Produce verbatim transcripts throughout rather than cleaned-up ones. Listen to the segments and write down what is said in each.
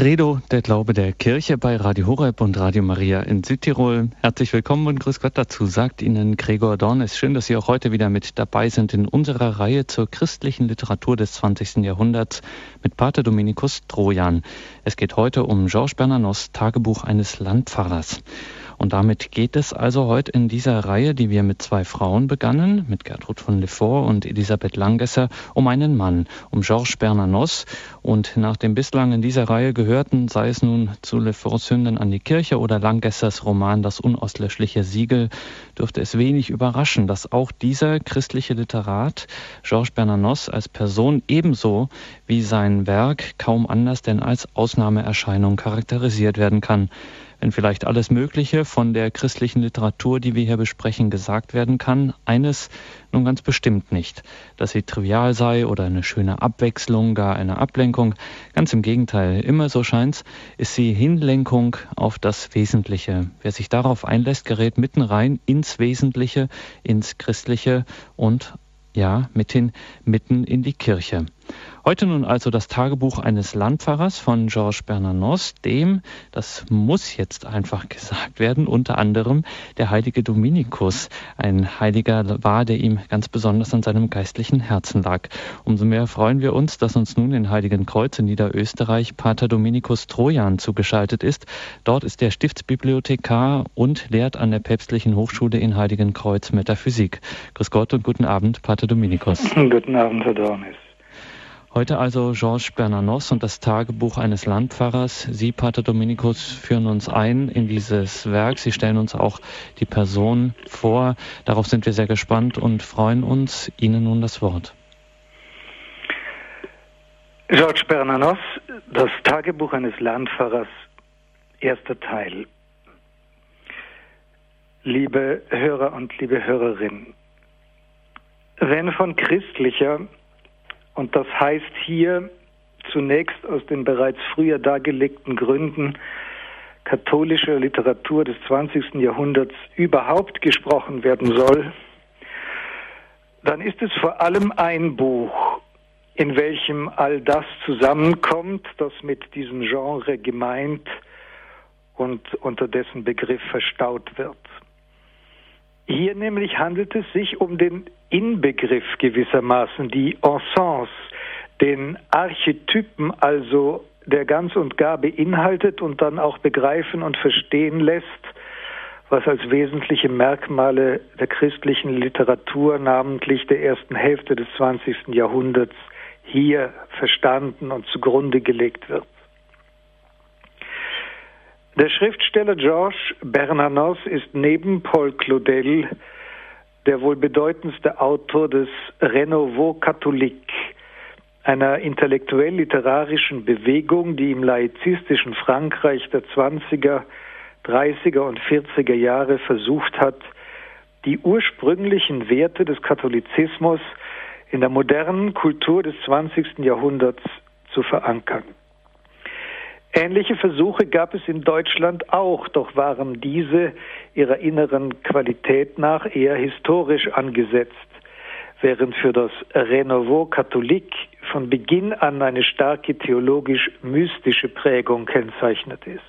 Credo, der Glaube der Kirche bei Radio Horeb und Radio Maria in Südtirol. Herzlich willkommen und grüß Gott dazu, sagt Ihnen Gregor Dornis. Schön, dass Sie auch heute wieder mit dabei sind in unserer Reihe zur christlichen Literatur des zwanzigsten Jahrhunderts mit Pater Dominikus Trojan. Es geht heute um Georges Bernanos Tagebuch eines Landpfarrers. Und damit geht es also heute in dieser Reihe, die wir mit zwei Frauen begannen, mit Gertrud von Lefort und Elisabeth Langesser, um einen Mann, um Georges Bernanos. Und nach dem bislang in dieser Reihe gehörten, sei es nun zu Leforts Sünden an die Kirche oder Langessers Roman Das unauslöschliche Siegel, dürfte es wenig überraschen, dass auch dieser christliche Literat Georges Bernanos als Person ebenso wie sein Werk kaum anders denn als Ausnahmeerscheinung charakterisiert werden kann. Wenn vielleicht alles Mögliche von der christlichen Literatur, die wir hier besprechen, gesagt werden kann, eines nun ganz bestimmt nicht, dass sie trivial sei oder eine schöne Abwechslung, gar eine Ablenkung. Ganz im Gegenteil, immer so scheint's, ist sie Hinlenkung auf das Wesentliche. Wer sich darauf einlässt, gerät mitten rein ins Wesentliche, ins Christliche und ja, mithin mitten in die Kirche. Heute nun also das Tagebuch eines Landpfarrers von Georges Bernanos, dem, das muss jetzt einfach gesagt werden, unter anderem der heilige Dominikus ein Heiliger war, der ihm ganz besonders an seinem geistlichen Herzen lag. Umso mehr freuen wir uns, dass uns nun in Heiligenkreuz in Niederösterreich Pater Dominikus Trojan zugeschaltet ist. Dort ist er Stiftsbibliothekar und lehrt an der Päpstlichen Hochschule in Heiligenkreuz Metaphysik. Grüß Gott und guten Abend, Pater Dominikus. Guten Abend, Herr Dornis. Heute also Georges Bernanos und das Tagebuch eines Landpfarrers. Sie, Pater Dominikus, führen uns ein in dieses Werk. Sie stellen uns auch die Person vor. Darauf sind wir sehr gespannt und freuen uns. Ihnen nun das Wort. Georges Bernanos, das Tagebuch eines Landpfarrers, erster Teil. Liebe Hörer und liebe Hörerinnen, wenn von christlicher, und das heißt hier zunächst aus den bereits früher dargelegten Gründen katholischer Literatur des zwanzigsten Jahrhunderts überhaupt gesprochen werden soll, dann ist es vor allem ein Buch, in welchem all das zusammenkommt, das mit diesem Genre gemeint und unter dessen Begriff verstaut wird. Hier nämlich handelt es sich um den Inbegriff gewissermaßen, die Essence, den Archetypen also, der ganz und gar beinhaltet und dann auch begreifen und verstehen lässt, was als wesentliche Merkmale der christlichen Literatur, namentlich der ersten Hälfte des zwanzigsten Jahrhunderts, hier verstanden und zugrunde gelegt wird. Der Schriftsteller Georges Bernanos ist neben Paul Claudel der wohl bedeutendste Autor des Renouveau catholique, einer intellektuell-literarischen Bewegung, die im laizistischen Frankreich der zwanziger, dreißiger und vierziger Jahre versucht hat, die ursprünglichen Werte des Katholizismus in der modernen Kultur des zwanzigsten Jahrhunderts zu verankern. Ähnliche Versuche gab es in Deutschland auch, doch waren diese ihrer inneren Qualität nach eher historisch angesetzt, während für das Renouveau catholique von Beginn an eine starke theologisch-mystische Prägung kennzeichnet ist.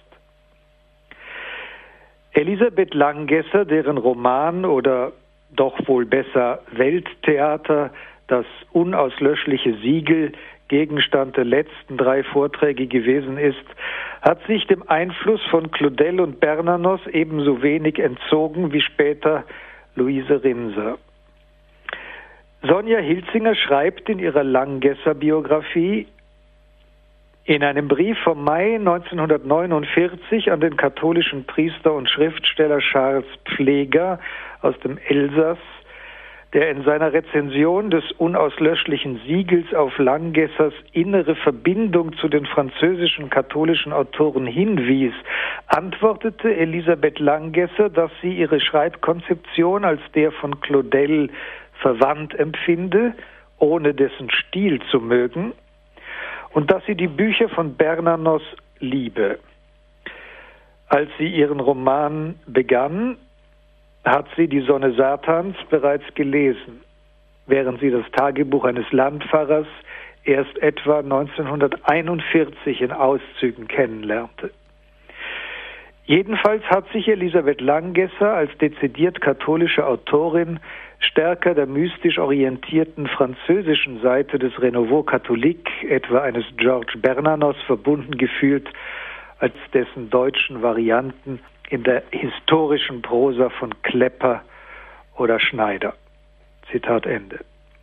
Elisabeth Langesser, deren Roman oder doch wohl besser Welttheater, Das unauslöschliche Siegel, Gegenstand der letzten drei Vorträge gewesen ist, hat sich dem Einfluss von Claudel und Bernanos ebenso wenig entzogen wie später Luise Rinser. Sonja Hilzinger schreibt in ihrer Langesser-Biografie: In einem Brief vom Mai neunzehnhundertneunundvierzig an den katholischen Priester und Schriftsteller Charles Pfleger aus dem Elsass, der in seiner Rezension des unauslöschlichen Siegels auf Langessers innere Verbindung zu den französischen katholischen Autoren hinwies, antwortete Elisabeth Langesser, dass sie ihre Schreibkonzeption als der von Claudel verwandt empfinde, ohne dessen Stil zu mögen, und dass sie die Bücher von Bernanos liebe. Als sie ihren Roman begann, hat sie die Sonne Satans bereits gelesen, während sie das Tagebuch eines Landpfarrers erst etwa neunzehnhunderteinundvierzig in Auszügen kennenlernte. Jedenfalls hat sich Elisabeth Langesser als dezidiert katholische Autorin stärker der mystisch orientierten französischen Seite des Renouveau catholique, etwa eines Georges Bernanos, verbunden gefühlt, als dessen deutschen Varianten in der historischen Prosa von Klepper oder Schneider. Zitat Ende.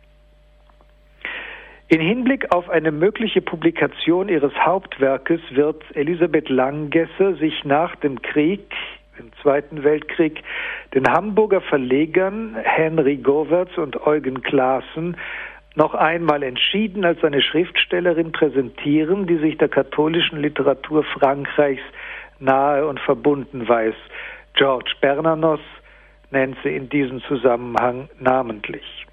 In Hinblick auf eine mögliche Publikation ihres Hauptwerkes wird Elisabeth Langesser sich nach dem Krieg, im Zweiten Weltkrieg, den Hamburger Verlegern Henry Govertz und Eugen Claassen noch einmal entschieden als eine Schriftstellerin präsentieren, die sich der katholischen Literatur Frankreichs nahe und verbunden weiß. Georges Bernanos nennt sie in diesem Zusammenhang namentlich.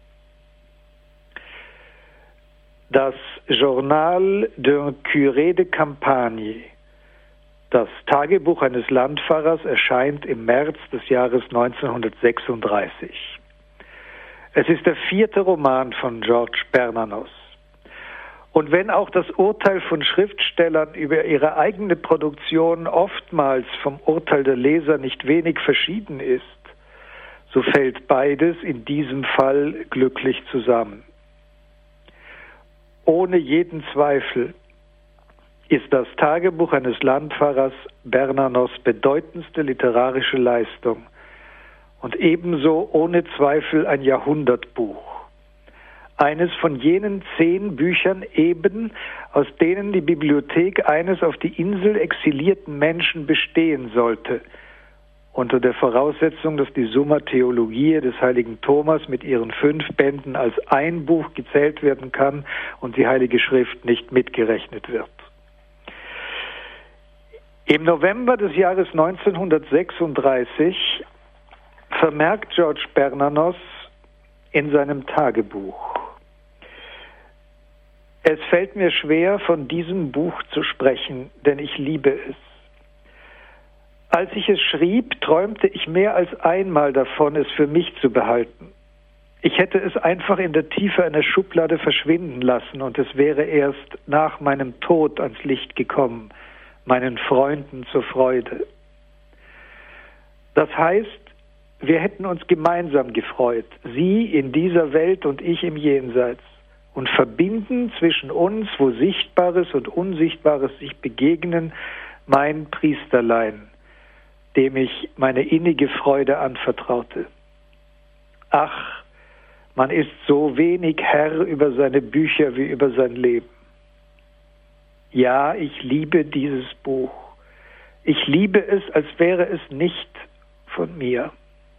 Das Journal d'un Curé de Campagne, das Tagebuch eines Landpfarrers, erscheint im März des Jahres neunzehnhundertsechsunddreißig. Es ist der vierte Roman von Georges Bernanos. Und wenn auch das Urteil von Schriftstellern über ihre eigene Produktion oftmals vom Urteil der Leser nicht wenig verschieden ist, so fällt beides in diesem Fall glücklich zusammen. Ohne jeden Zweifel ist das Tagebuch eines Landpfarrers Bernanos bedeutendste literarische Leistung und ebenso ohne Zweifel ein Jahrhundertbuch. Eines von jenen zehn Büchern eben, aus denen die Bibliothek eines auf die Insel exilierten Menschen bestehen sollte, unter der Voraussetzung, dass die Summa Theologiae des heiligen Thomas mit ihren fünf Bänden als ein Buch gezählt werden kann und die Heilige Schrift nicht mitgerechnet wird. Im November des Jahres neunzehnhundertsechsunddreißig vermerkt Georges Bernanos in seinem Tagebuch: Es fällt mir schwer, von diesem Buch zu sprechen, denn ich liebe es. Als ich es schrieb, träumte ich mehr als einmal davon, es für mich zu behalten. Ich hätte es einfach in der Tiefe einer Schublade verschwinden lassen und es wäre erst nach meinem Tod ans Licht gekommen, meinen Freunden zur Freude. Das heißt, wir hätten uns gemeinsam gefreut, sie in dieser Welt und ich im Jenseits, und verbinden zwischen uns, wo Sichtbares und Unsichtbares sich begegnen, mein Priesterlein, dem ich meine innige Freude anvertraute. Ach, man ist so wenig Herr über seine Bücher wie über sein Leben. Ja, ich liebe dieses Buch. Ich liebe es, als wäre es nicht von mir.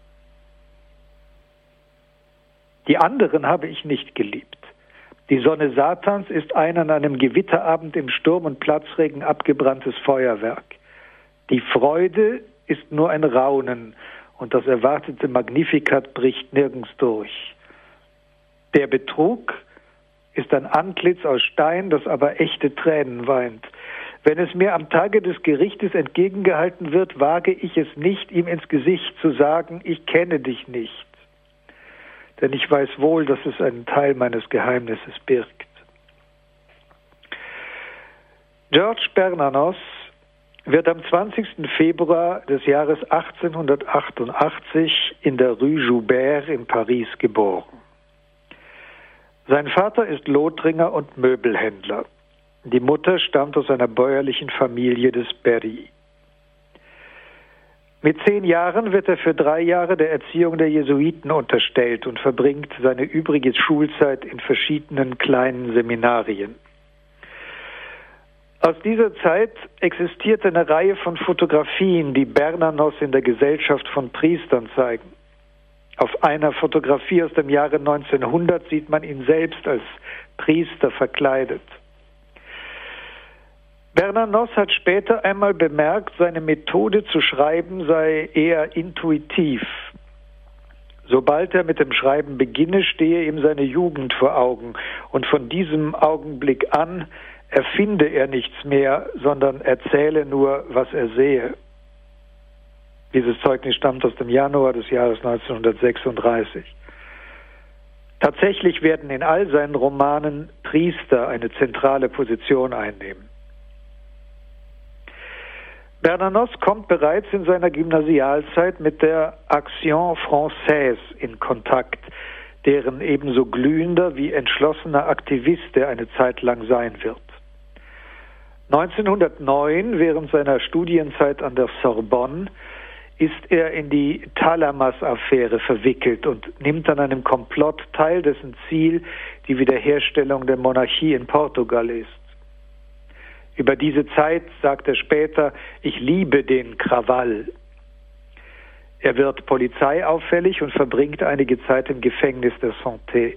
Die anderen habe ich nicht geliebt. Die Sonne Satans ist ein an einem Gewitterabend im Sturm und Platzregen abgebranntes Feuerwerk. Die Freude ist nur ein Raunen und das erwartete Magnificat bricht nirgends durch. Der Betrug ist ein Antlitz aus Stein, das aber echte Tränen weint. Wenn es mir am Tage des Gerichtes entgegengehalten wird, wage ich es nicht, ihm ins Gesicht zu sagen, ich kenne dich nicht. Denn ich weiß wohl, dass es einen Teil meines Geheimnisses birgt. Georges Bernanos wird am zwanzigsten Februar des Jahres achtzehnhundertachtundachtzig in der Rue Joubert in Paris geboren. Sein Vater ist Lothringer und Möbelhändler. Die Mutter stammt aus einer bäuerlichen Familie des Berry. Mit zehn Jahren wird er für drei Jahre der Erziehung der Jesuiten unterstellt und verbringt seine übrige Schulzeit in verschiedenen kleinen Seminarien. Aus dieser Zeit existiert eine Reihe von Fotografien, die Bernanos in der Gesellschaft von Priestern zeigen. Auf einer Fotografie aus dem Jahre neunzehnhundert sieht man ihn selbst als Priester verkleidet. Bernanos hat später einmal bemerkt, seine Methode zu schreiben sei eher intuitiv. Sobald er mit dem Schreiben beginne, stehe ihm seine Jugend vor Augen und von diesem Augenblick an erfinde er nichts mehr, sondern erzähle nur, was er sehe. Dieses Zeugnis stammt aus dem Januar des Jahres neunzehnhundertsechsunddreißig. Tatsächlich werden in all seinen Romanen Priester eine zentrale Position einnehmen. Bernanos kommt bereits in seiner Gymnasialzeit mit der Action Française in Kontakt, deren ebenso glühender wie entschlossener Aktivist er eine Zeit lang sein wird. neunzehnhundertneun, während seiner Studienzeit an der Sorbonne, ist er in die Talamas-Affäre verwickelt und nimmt an einem Komplott teil, dessen Ziel die Wiederherstellung der Monarchie in Portugal ist. Über diese Zeit sagt er später: Ich liebe den Krawall. Er wird polizeiauffällig und verbringt einige Zeit im Gefängnis der Santé.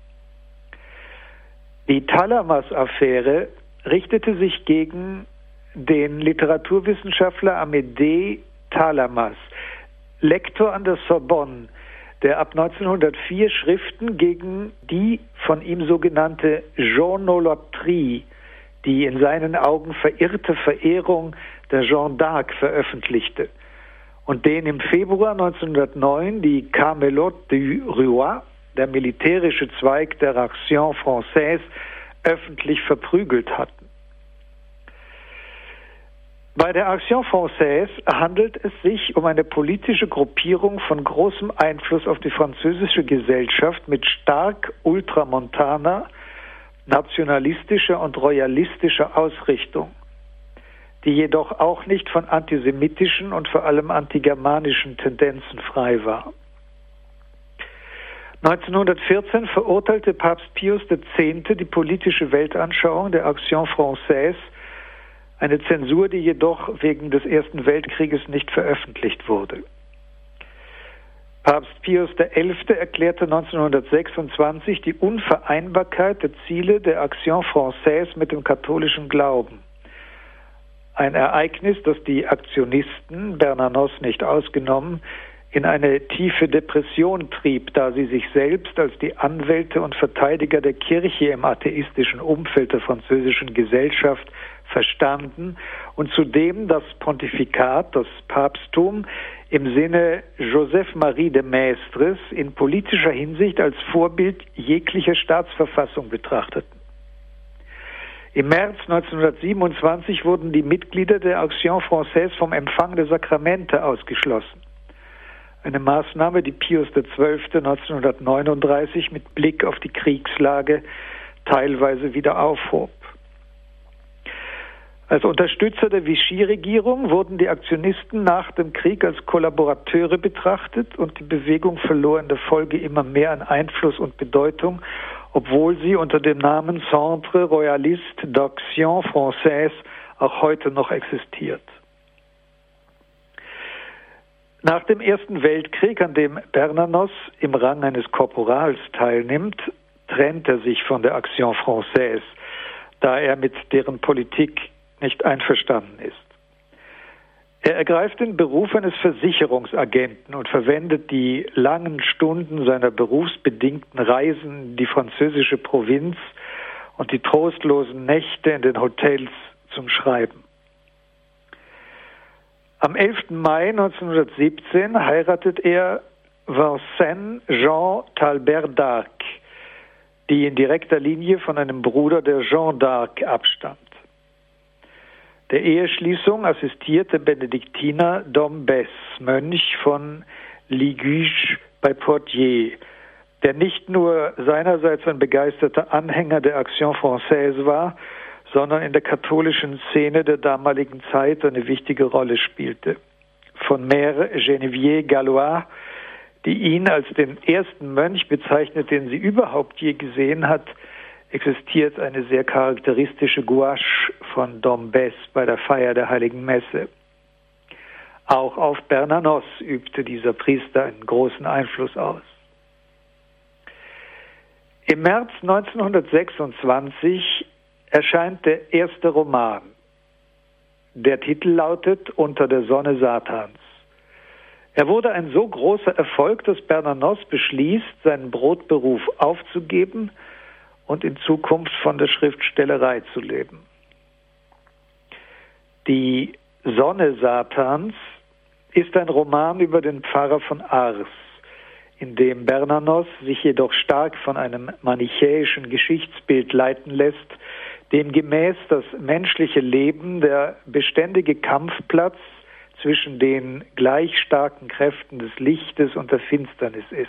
Die Talamas-Affäre richtete sich gegen den Literaturwissenschaftler Amédée Talamas, Lektor an der Sorbonne, der ab neunzehnhundertvier Schriften gegen die von ihm sogenannte Journaloterie, die in seinen Augen verirrte Verehrung der Jeanne d'Arc, veröffentlichte und den im Februar neunzehnhundertneun die Camelote du Roi, der militärische Zweig der Action Française, öffentlich verprügelt hatten. Bei der Action Française handelt es sich um eine politische Gruppierung von großem Einfluss auf die französische Gesellschaft mit stark ultramontaner, nationalistischer und royalistischer Ausrichtung, die jedoch auch nicht von antisemitischen und vor allem antigermanischen Tendenzen frei war. neunzehnhundertvierzehn verurteilte Papst Pius der Zehnte die politische Weltanschauung der Action Française, eine Zensur, die jedoch wegen des Ersten Weltkrieges nicht veröffentlicht wurde. Papst Pius der Elfte erklärte neunzehnhundertsechsundzwanzig die Unvereinbarkeit der Ziele der Action Française mit dem katholischen Glauben. Ein Ereignis, das die Aktionisten, Bernanos nicht ausgenommen, in eine tiefe Depression trieb, da sie sich selbst als die Anwälte und Verteidiger der Kirche im atheistischen Umfeld der französischen Gesellschaft verstanden und zudem das Pontifikat, das Papsttum, im Sinne Joseph Marie de Maistres in politischer Hinsicht als Vorbild jeglicher Staatsverfassung betrachteten. Im März neunzehnhundertsiebenundzwanzig wurden die Mitglieder der Action Française vom Empfang der Sakramente ausgeschlossen. Eine Maßnahme, die Pius der Zwölfte neunzehnhundertneununddreißig mit Blick auf die Kriegslage teilweise wieder aufhob. Als Unterstützer der Vichy-Regierung wurden die Aktionisten nach dem Krieg als Kollaborateure betrachtet und die Bewegung verlor in der Folge immer mehr an Einfluss und Bedeutung, obwohl sie unter dem Namen Centre Royaliste d'Action Française auch heute noch existiert. Nach dem Ersten Weltkrieg, an dem Bernanos im Rang eines Korporals teilnimmt, trennt er sich von der Action Française, da er mit deren Politik nicht einverstanden ist. Er ergreift den Beruf eines Versicherungsagenten und verwendet die langen Stunden seiner berufsbedingten Reisen in die französische Provinz und die trostlosen Nächte in den Hotels zum Schreiben. Am elften Mai neunzehnhundertsiebzehn heiratet er Vincennes Jean Talbert d'Arc, die in direkter Linie von einem Bruder der Jeanne d'Arc abstammt. Der Eheschließung assistierte Benediktiner Dombes, Mönch von Liguiche bei Poitiers, der nicht nur seinerseits ein begeisterter Anhänger der Action Française war, sondern in der katholischen Szene der damaligen Zeit eine wichtige Rolle spielte. Von Mère Geneviève Gallois, die ihn als den ersten Mönch bezeichnet, den sie überhaupt je gesehen hat, existiert eine sehr charakteristische Gouache von Dombes bei der Feier der Heiligen Messe. Auch auf Bernanos übte dieser Priester einen großen Einfluss aus. Im März neunzehnhundertsechsundzwanzig erscheint der erste Roman. Der Titel lautet Unter der Sonne Satans. Er wurde ein so großer Erfolg, dass Bernanos beschließt, seinen Brotberuf aufzugeben und in Zukunft von der Schriftstellerei zu leben. Die Sonne Satans ist ein Roman über den Pfarrer von Ars, in dem Bernanos sich jedoch stark von einem manichäischen Geschichtsbild leiten lässt, demgemäß das menschliche Leben der beständige Kampfplatz zwischen den gleich starken Kräften des Lichtes und der Finsternis ist.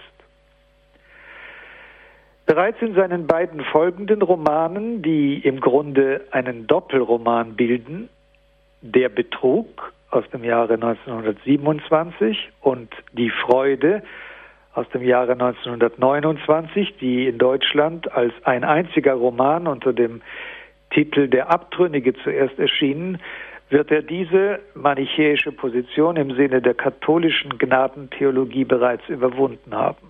Bereits in seinen beiden folgenden Romanen, die im Grunde einen Doppelroman bilden, Der Betrug aus dem Jahre neunzehnhundertsiebenundzwanzig und Die Freude aus dem Jahre neunzehnhundertneunundzwanzig, die in Deutschland als ein einziger Roman unter dem Titel Der Abtrünnige zuerst erschienen, wird er diese manichäische Position im Sinne der katholischen Gnadentheologie bereits überwunden haben.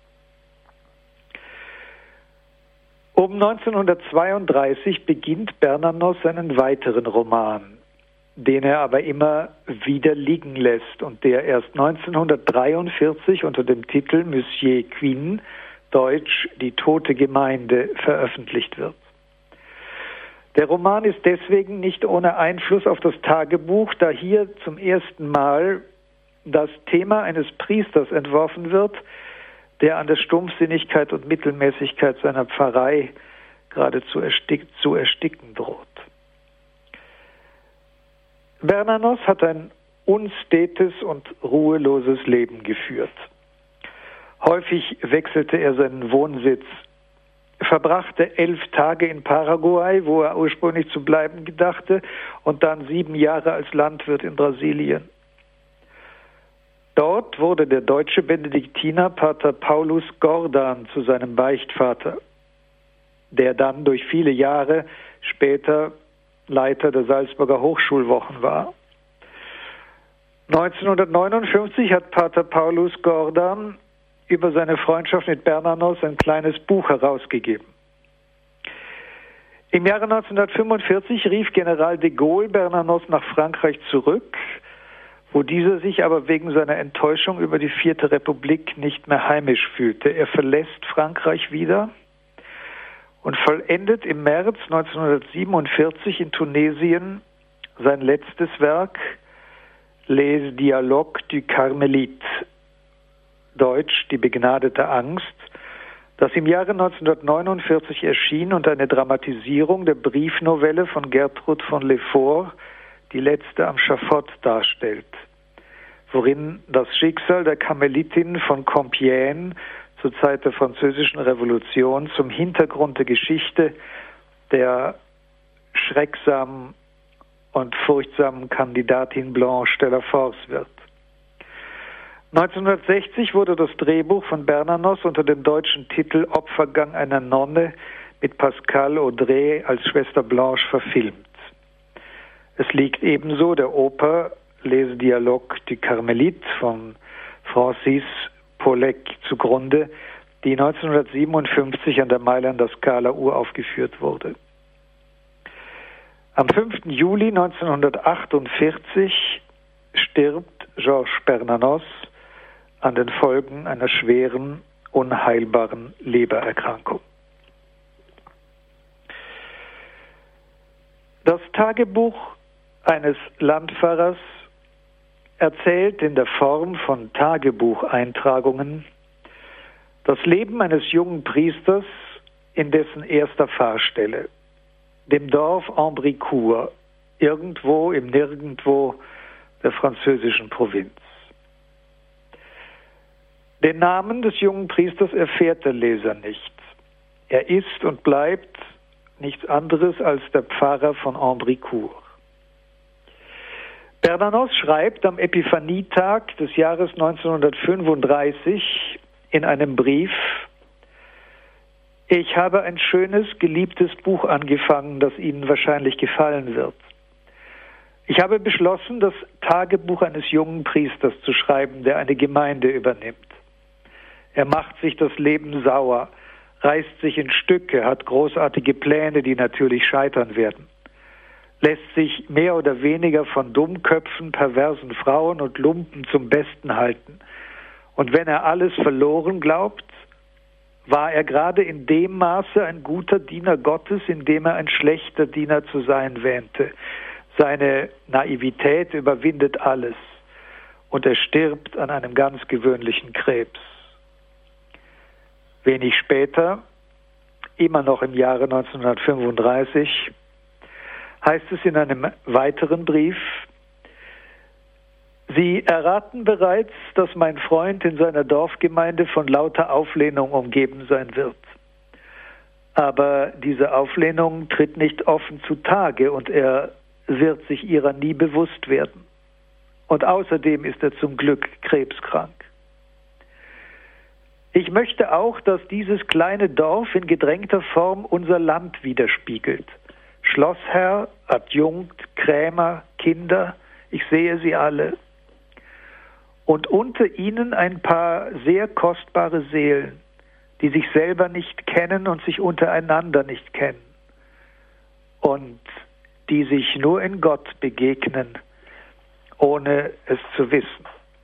Um neunzehnhundertzweiunddreißig beginnt Bernanos seinen weiteren Roman, den er aber immer wieder liegen lässt und der erst neunzehnhundertdreiundvierzig unter dem Titel Monsieur Quin, deutsch Die tote Gemeinde, veröffentlicht wird. Der Roman ist deswegen nicht ohne Einfluss auf das Tagebuch, da hier zum ersten Mal das Thema eines Priesters entworfen wird, der an der Stumpfsinnigkeit und Mittelmäßigkeit seiner Pfarrei geradezu erstick, zu ersticken droht. Bernanos hat ein unstetes und ruheloses Leben geführt. Häufig wechselte er seinen Wohnsitz, verbrachte elf Tage in Paraguay, wo er ursprünglich zu bleiben gedachte, und dann sieben Jahre als Landwirt in Brasilien. Dort wurde der deutsche Benediktiner Pater Paulus Gordan zu seinem Beichtvater, der dann durch viele Jahre später Leiter der Salzburger Hochschulwochen war. neunzehnhundertneunundfünfzig hat Pater Paulus Gordan über seine Freundschaft mit Bernanos ein kleines Buch herausgegeben. Im Jahre neunzehnhundertfünfundvierzig rief General de Gaulle Bernanos nach Frankreich zurück, wo dieser sich aber wegen seiner Enttäuschung über die Vierte Republik nicht mehr heimisch fühlte. Er verlässt Frankreich wieder und vollendet im März neunzehnhundertsiebenundvierzig in Tunesien sein letztes Werk, Les Dialogues du Carmelite, deutsch Die begnadete Angst, das im Jahre neunzehnhundertneunundvierzig erschien und eine Dramatisierung der Briefnovelle von Gertrud von Lefort, Die letzte am Schafott, darstellt, worin das Schicksal der Karmelitin von Compiègne zur Zeit der Französischen Revolution zum Hintergrund der Geschichte der schrecksamen und furchtsamen Kandidatin Blanche de la Force wird. neunzehnhundertsechzig wurde das Drehbuch von Bernanos unter dem deutschen Titel Opfergang einer Nonne mit Pascal Audrey als Schwester Blanche verfilmt. Es liegt ebenso der Oper Les Dialogues du Carmelite von Francis Poulenc zugrunde, die neunzehnhundertsiebenundfünfzig an der Mailänder Scala uraufgeführt wurde. Am fünften Juli neunzehnhundertachtundvierzig stirbt Georges Bernanos an den Folgen einer schweren, unheilbaren Lebererkrankung. Das Tagebuch eines Landpfarrers erzählt in der Form von Tagebucheintragungen das Leben eines jungen Priesters in dessen erster Pfarrstelle, dem Dorf Ambricourt, irgendwo im Nirgendwo der französischen Provinz. Den Namen des jungen Priesters erfährt der Leser nicht. Er ist und bleibt nichts anderes als der Pfarrer von Ambricourt. Bernanos schreibt am Epiphanietag des Jahres neunzehnhundertfünfunddreißig in einem Brief: Ich habe ein schönes, geliebtes Buch angefangen, das Ihnen wahrscheinlich gefallen wird. Ich habe beschlossen, das Tagebuch eines jungen Priesters zu schreiben, der eine Gemeinde übernimmt. Er macht sich das Leben sauer, reißt sich in Stücke, hat großartige Pläne, die natürlich scheitern werden, lässt sich mehr oder weniger von Dummköpfen, perversen Frauen und Lumpen zum Besten halten. Und wenn er alles verloren glaubt, war er gerade in dem Maße ein guter Diener Gottes, in dem er ein schlechter Diener zu sein wähnte. Seine Naivität überwindet alles und er stirbt an einem ganz gewöhnlichen Krebs. Wenig später, immer noch im Jahre neunzehnhundertfünfunddreißig, heißt es in einem weiteren Brief: Sie erraten bereits, dass mein Freund in seiner Dorfgemeinde von lauter Auflehnung umgeben sein wird. Aber diese Auflehnung tritt nicht offen zutage und er wird sich ihrer nie bewusst werden. Und außerdem ist er zum Glück krebskrank. Ich möchte auch, dass dieses kleine Dorf in gedrängter Form unser Land widerspiegelt. Schlossherr, Adjunkt, Krämer, Kinder, ich sehe sie alle. Und unter ihnen ein paar sehr kostbare Seelen, die sich selber nicht kennen und sich untereinander nicht kennen und die sich nur in Gott begegnen, ohne es zu wissen.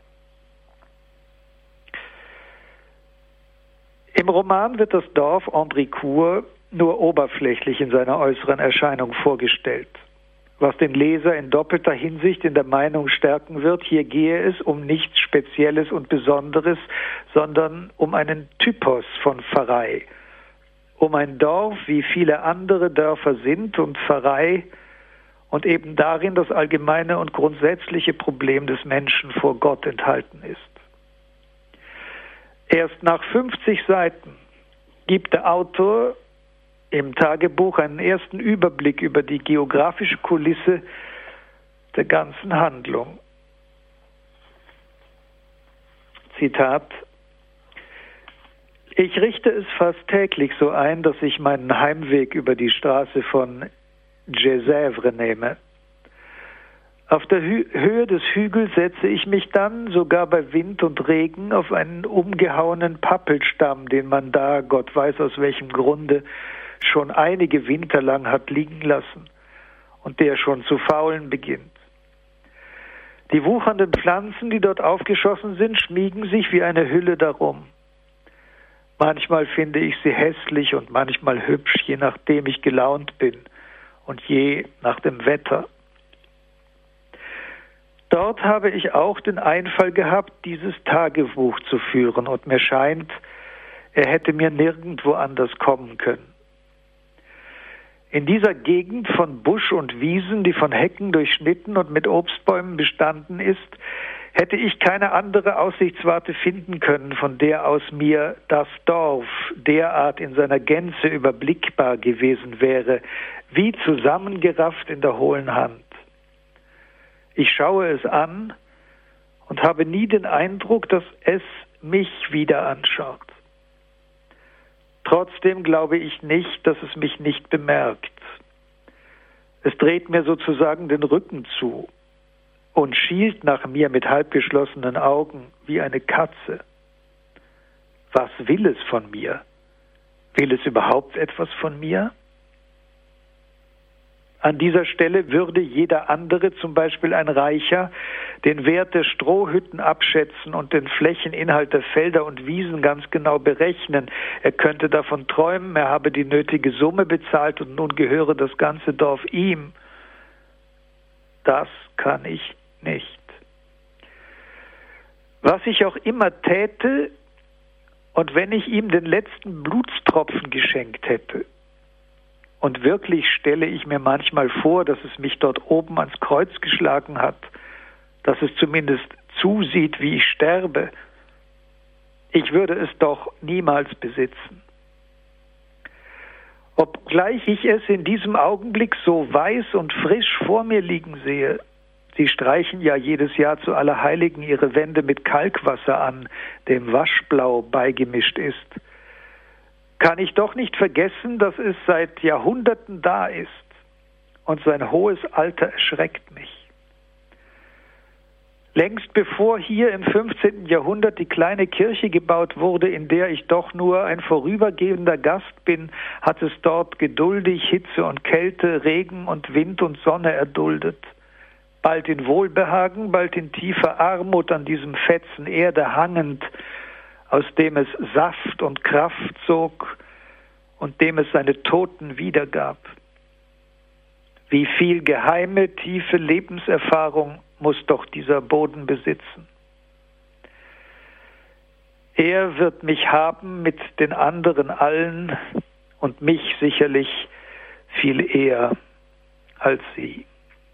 Im Roman wird das Dorf Andricourt nur oberflächlich in seiner äußeren Erscheinung vorgestellt, was den Leser in doppelter Hinsicht in der Meinung stärken wird, hier gehe es um nichts Spezielles und Besonderes, sondern um einen Typos von Pfarrei, um ein Dorf, wie viele andere Dörfer sind, und Pfarrei und eben darin das allgemeine und grundsätzliche Problem des Menschen vor Gott enthalten ist. Erst nach fünfzig Seiten gibt der Autor im Tagebuch einen ersten Überblick über die geografische Kulisse der ganzen Handlung. Zitat: Ich richte es fast täglich so ein, dass ich meinen Heimweg über die Straße von Gesèvres nehme. Auf der Hü- Höhe des Hügels setze ich mich dann, sogar bei Wind und Regen, auf einen umgehauenen Pappelstamm, den man da, Gott weiß aus welchem Grunde, schon einige Winter lang hat liegen lassen und der schon zu faulen beginnt. Die wuchernden Pflanzen, die dort aufgeschossen sind, schmiegen sich wie eine Hülle darum. Manchmal finde ich sie hässlich und manchmal hübsch, je nachdem ich gelaunt bin und je nach dem Wetter. Dort habe ich auch den Einfall gehabt, dieses Tagebuch zu führen, und mir scheint, er hätte mir nirgendwo anders kommen können. In dieser Gegend von Busch und Wiesen, die von Hecken durchschnitten und mit Obstbäumen bestanden ist, hätte ich keine andere Aussichtswarte finden können, von der aus mir das Dorf derart in seiner Gänze überblickbar gewesen wäre, wie zusammengerafft in der hohlen Hand. Ich schaue es an und habe nie den Eindruck, dass es mich wieder anschaut. Trotzdem glaube ich nicht, dass es mich nicht bemerkt. Es dreht mir sozusagen den Rücken zu und schielt nach mir mit halbgeschlossenen Augen wie eine Katze. Was will es von mir? Will es überhaupt etwas von mir? An dieser Stelle würde jeder andere, zum Beispiel ein Reicher, den Wert der Strohhütten abschätzen und den Flächeninhalt der Felder und Wiesen ganz genau berechnen. Er könnte davon träumen, er habe die nötige Summe bezahlt und nun gehöre das ganze Dorf ihm. Das kann ich nicht. Was ich auch immer täte, und wenn ich ihm den letzten Blutstropfen geschenkt hätte, und wirklich stelle ich mir manchmal vor, dass es mich dort oben ans Kreuz geschlagen hat, dass es zumindest zusieht, wie ich sterbe. Ich würde es doch niemals besitzen. Obgleich ich es in diesem Augenblick so weiß und frisch vor mir liegen sehe, sie streichen ja jedes Jahr zu Allerheiligen ihre Wände mit Kalkwasser an, dem Waschblau beigemischt ist, kann ich doch nicht vergessen, dass es seit Jahrhunderten da ist, und sein hohes Alter erschreckt mich. Längst bevor hier im fünfzehnten Jahrhundert die kleine Kirche gebaut wurde, in der ich doch nur ein vorübergehender Gast bin, hat es dort geduldig Hitze und Kälte, Regen und Wind und Sonne erduldet. Bald in Wohlbehagen, bald in tiefer Armut an diesem Fetzen Erde hangend, aus dem es Saft und Kraft zog und dem es seine Toten wiedergab. Wie viel geheime, tiefe Lebenserfahrung muss doch dieser Boden besitzen. Er wird mich haben mit den anderen allen und mich sicherlich viel eher als sie.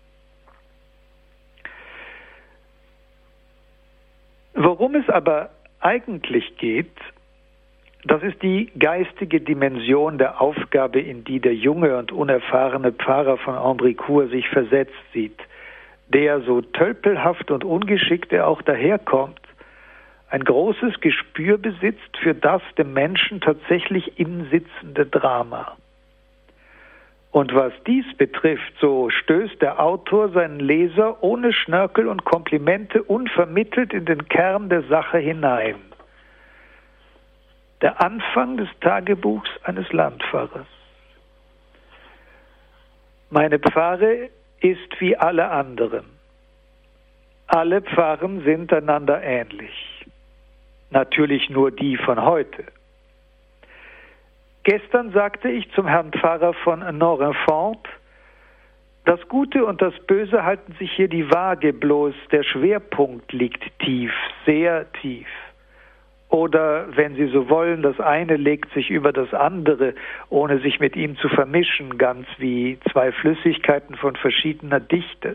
Worum es aber eigentlich geht, das ist die geistige Dimension der Aufgabe, in die der junge und unerfahrene Pfarrer von Ambricourt sich versetzt sieht, der, so tölpelhaft und ungeschickt er auch daherkommt, ein großes Gespür besitzt für das dem Menschen tatsächlich insitzende Drama. Und was dies betrifft, so stößt der Autor seinen Leser ohne Schnörkel und Komplimente unvermittelt in den Kern der Sache hinein. Der Anfang des Tagebuchs eines Landpfarrers. Meine Pfarre ist wie alle anderen. Alle Pfarren sind einander ähnlich. Natürlich nur die von heute. Gestern sagte ich zum Herrn Pfarrer von Norinfant, das Gute und das Böse halten sich hier die Waage, bloß der Schwerpunkt liegt tief, sehr tief. Oder, wenn Sie so wollen, das eine legt sich über das andere, ohne sich mit ihm zu vermischen, ganz wie zwei Flüssigkeiten von verschiedener Dichte.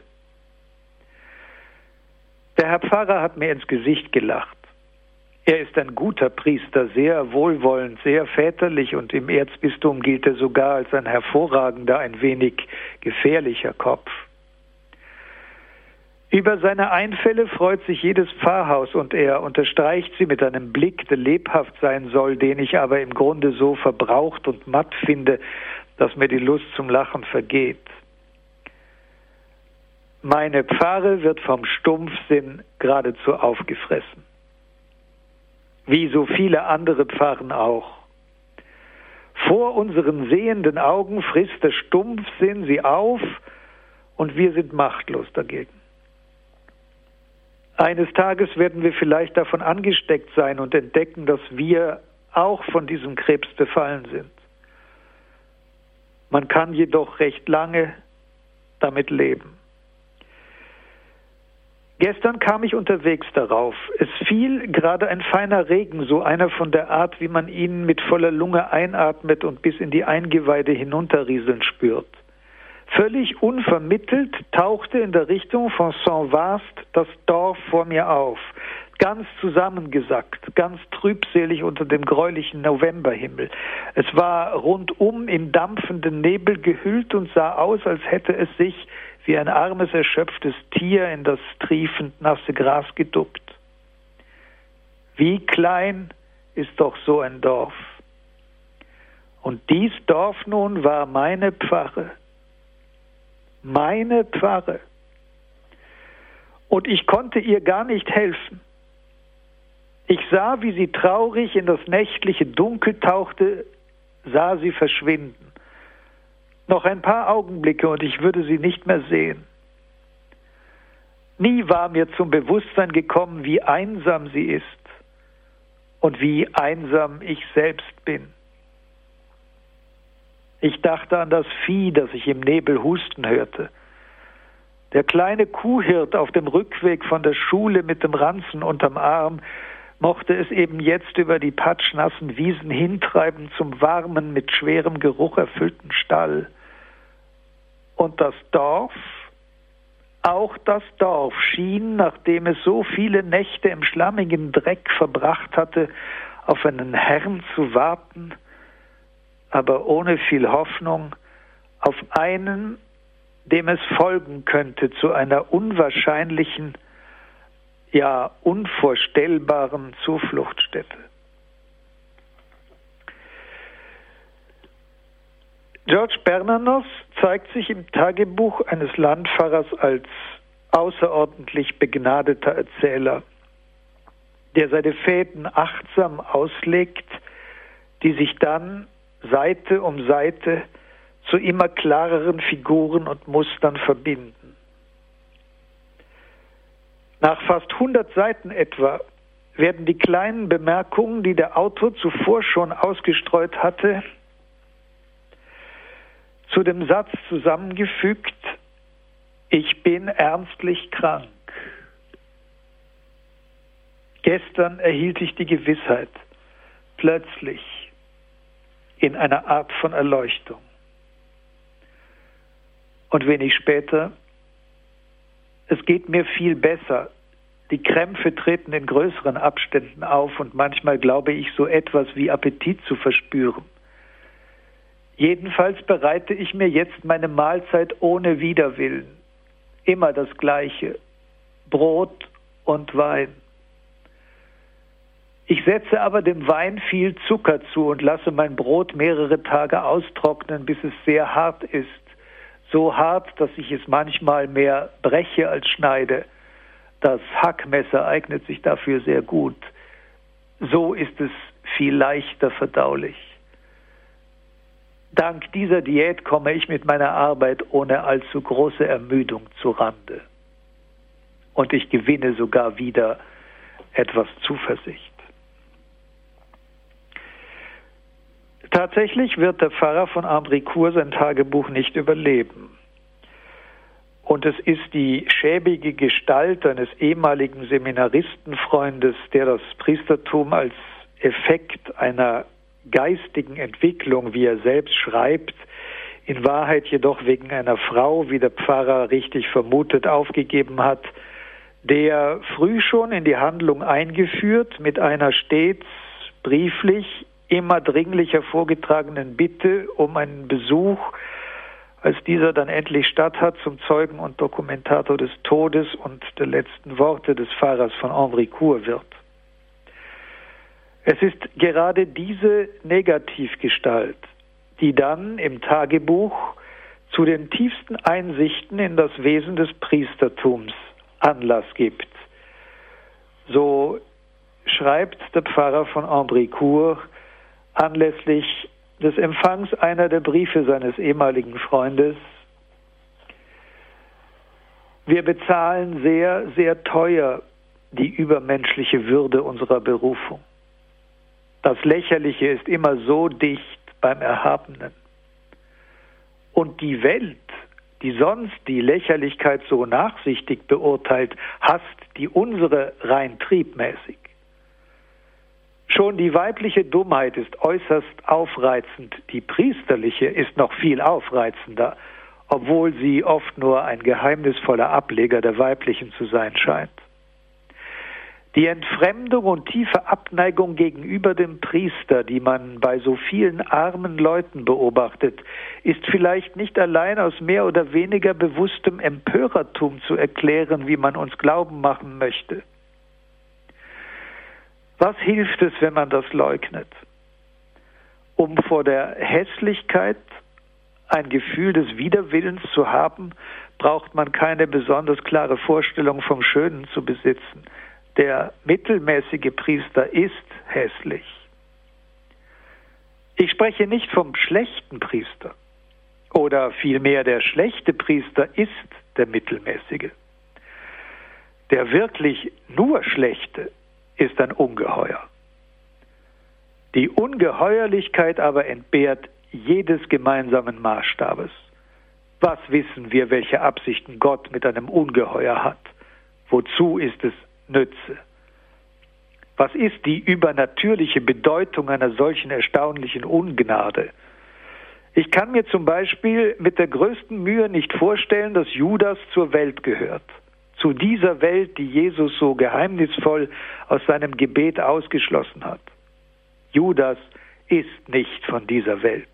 Der Herr Pfarrer hat mir ins Gesicht gelacht. Er ist ein guter Priester, sehr wohlwollend, sehr väterlich und im Erzbistum gilt er sogar als ein hervorragender, ein wenig gefährlicher Kopf. Über seine Einfälle freut sich jedes Pfarrhaus und er unterstreicht sie mit einem Blick, der lebhaft sein soll, den ich aber im Grunde so verbraucht und matt finde, dass mir die Lust zum Lachen vergeht. Meine Pfarre wird vom Stumpfsinn geradezu aufgefressen. Wie so viele andere Pfarren auch. Vor unseren sehenden Augen frisst der Stumpfsinn sie auf und wir sind machtlos dagegen. Eines Tages werden wir vielleicht davon angesteckt sein und entdecken, dass wir auch von diesem Krebs befallen sind. Man kann jedoch recht lange damit leben. Gestern kam ich unterwegs darauf. Es fiel gerade ein feiner Regen, so einer von der Art, wie man ihn mit voller Lunge einatmet und bis in die Eingeweide hinunterrieseln spürt. Völlig unvermittelt tauchte in der Richtung von Saint-Vaast das Dorf vor mir auf, ganz zusammengesackt, ganz trübselig unter dem gräulichen Novemberhimmel. Es war rundum in dampfenden Nebel gehüllt und sah aus, als hätte es sich wie ein armes, erschöpftes Tier in das triefend nasse Gras geduckt. Wie klein ist doch so ein Dorf. Und dies Dorf nun war meine Pfarre. Meine Pfarre. Und ich konnte ihr gar nicht helfen. Ich sah, wie sie traurig in das nächtliche Dunkel tauchte, sah sie verschwinden. Noch ein paar Augenblicke und ich würde sie nicht mehr sehen. Nie war mir zum Bewusstsein gekommen, wie einsam sie ist und wie einsam ich selbst bin. Ich dachte an das Vieh, das ich im Nebel husten hörte. Der kleine Kuhhirt auf dem Rückweg von der Schule mit dem Ranzen unterm Arm mochte es eben jetzt über die patschnassen Wiesen hintreiben zum warmen, mit schwerem Geruch erfüllten Stall. Und das Dorf, auch das Dorf schien, nachdem es so viele Nächte im schlammigen Dreck verbracht hatte, auf einen Herrn zu warten, aber ohne viel Hoffnung, auf einen, dem es folgen könnte zu einer unwahrscheinlichen, ja unvorstellbaren Zufluchtsstätte. George Bernanos zeigt sich im Tagebuch eines Landpfarrers als außerordentlich begnadeter Erzähler, der seine Fäden achtsam auslegt, die sich dann Seite um Seite zu immer klareren Figuren und Mustern verbinden. Nach fast hundert Seiten etwa werden die kleinen Bemerkungen, die der Autor zuvor schon ausgestreut hatte, zu dem Satz zusammengefügt: Ich bin ernstlich krank. Gestern erhielt ich die Gewissheit, plötzlich in einer Art von Erleuchtung. Und wenig später, es geht mir viel besser. Die Krämpfe treten in größeren Abständen auf und manchmal glaube ich, so etwas wie Appetit zu verspüren. Jedenfalls bereite ich mir jetzt meine Mahlzeit ohne Widerwillen. Immer das Gleiche: Brot und Wein. Ich setze aber dem Wein viel Zucker zu und lasse mein Brot mehrere Tage austrocknen, bis es sehr hart ist. So hart, dass ich es manchmal mehr breche als schneide. Das Hackmesser eignet sich dafür sehr gut. So ist es viel leichter verdaulich. Dank dieser Diät komme ich mit meiner Arbeit ohne allzu große Ermüdung zu Rande. Und ich gewinne sogar wieder etwas Zuversicht. Tatsächlich wird der Pfarrer von Ambricourt sein Tagebuch nicht überleben. Und es ist die schäbige Gestalt eines ehemaligen Seminaristenfreundes, der das Priestertum als Effekt einer geistigen Entwicklung, wie er selbst schreibt, in Wahrheit jedoch wegen einer Frau, wie der Pfarrer richtig vermutet, aufgegeben hat, der früh schon in die Handlung eingeführt, mit einer stets brieflich immer dringlicher vorgetragenen Bitte um einen Besuch, als dieser dann endlich statt hat, zum Zeugen und Dokumentator des Todes und der letzten Worte des Pfarrers von Ambricourt wird. Es ist gerade diese Negativgestalt, die dann im Tagebuch zu den tiefsten Einsichten in das Wesen des Priestertums Anlass gibt. So schreibt der Pfarrer von Ambricourt anlässlich des Empfangs einer der Briefe seines ehemaligen Freundes: Wir bezahlen sehr, sehr teuer die übermenschliche Würde unserer Berufung. Das Lächerliche ist immer so dicht beim Erhabenen. Und die Welt, die sonst die Lächerlichkeit so nachsichtig beurteilt, hasst die unsere rein triebmäßig. Schon die weibliche Dummheit ist äußerst aufreizend, die priesterliche ist noch viel aufreizender, obwohl sie oft nur ein geheimnisvoller Ableger der weiblichen zu sein scheint. Die Entfremdung und tiefe Abneigung gegenüber dem Priester, die man bei so vielen armen Leuten beobachtet, ist vielleicht nicht allein aus mehr oder weniger bewusstem Empörertum zu erklären, wie man uns glauben machen möchte. Was hilft es, wenn man das leugnet? Um vor der Hässlichkeit ein Gefühl des Widerwillens zu haben, braucht man keine besonders klare Vorstellung vom Schönen zu besitzen. Der mittelmäßige Priester ist hässlich. Ich spreche nicht vom schlechten Priester. Oder vielmehr, der schlechte Priester ist der mittelmäßige. Der wirklich nur schlechte ist ein Ungeheuer. Die Ungeheuerlichkeit aber entbehrt jedes gemeinsamen Maßstabes. Was wissen wir, welche Absichten Gott mit einem Ungeheuer hat? Wozu ist es Nütze? Was ist die übernatürliche Bedeutung einer solchen erstaunlichen Ungnade? Ich kann mir zum Beispiel mit der größten Mühe nicht vorstellen, dass Judas zur Welt gehört. Zu dieser Welt, die Jesus so geheimnisvoll aus seinem Gebet ausgeschlossen hat. Judas ist nicht von dieser Welt.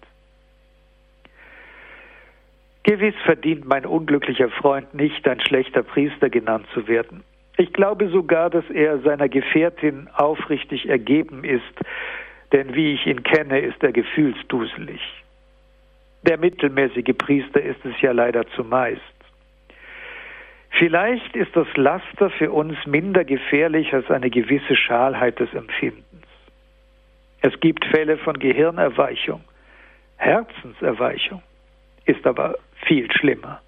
Gewiss verdient mein unglücklicher Freund nicht, ein schlechter Priester genannt zu werden. Ich glaube sogar, dass er seiner Gefährtin aufrichtig ergeben ist, denn wie ich ihn kenne, ist er gefühlsduselig. Der mittelmäßige Priester ist es ja leider zumeist. Vielleicht ist das Laster für uns minder gefährlich als eine gewisse Schalheit des Empfindens. Es gibt Fälle von Gehirnerweichung. Herzenserweichung ist aber viel schlimmer.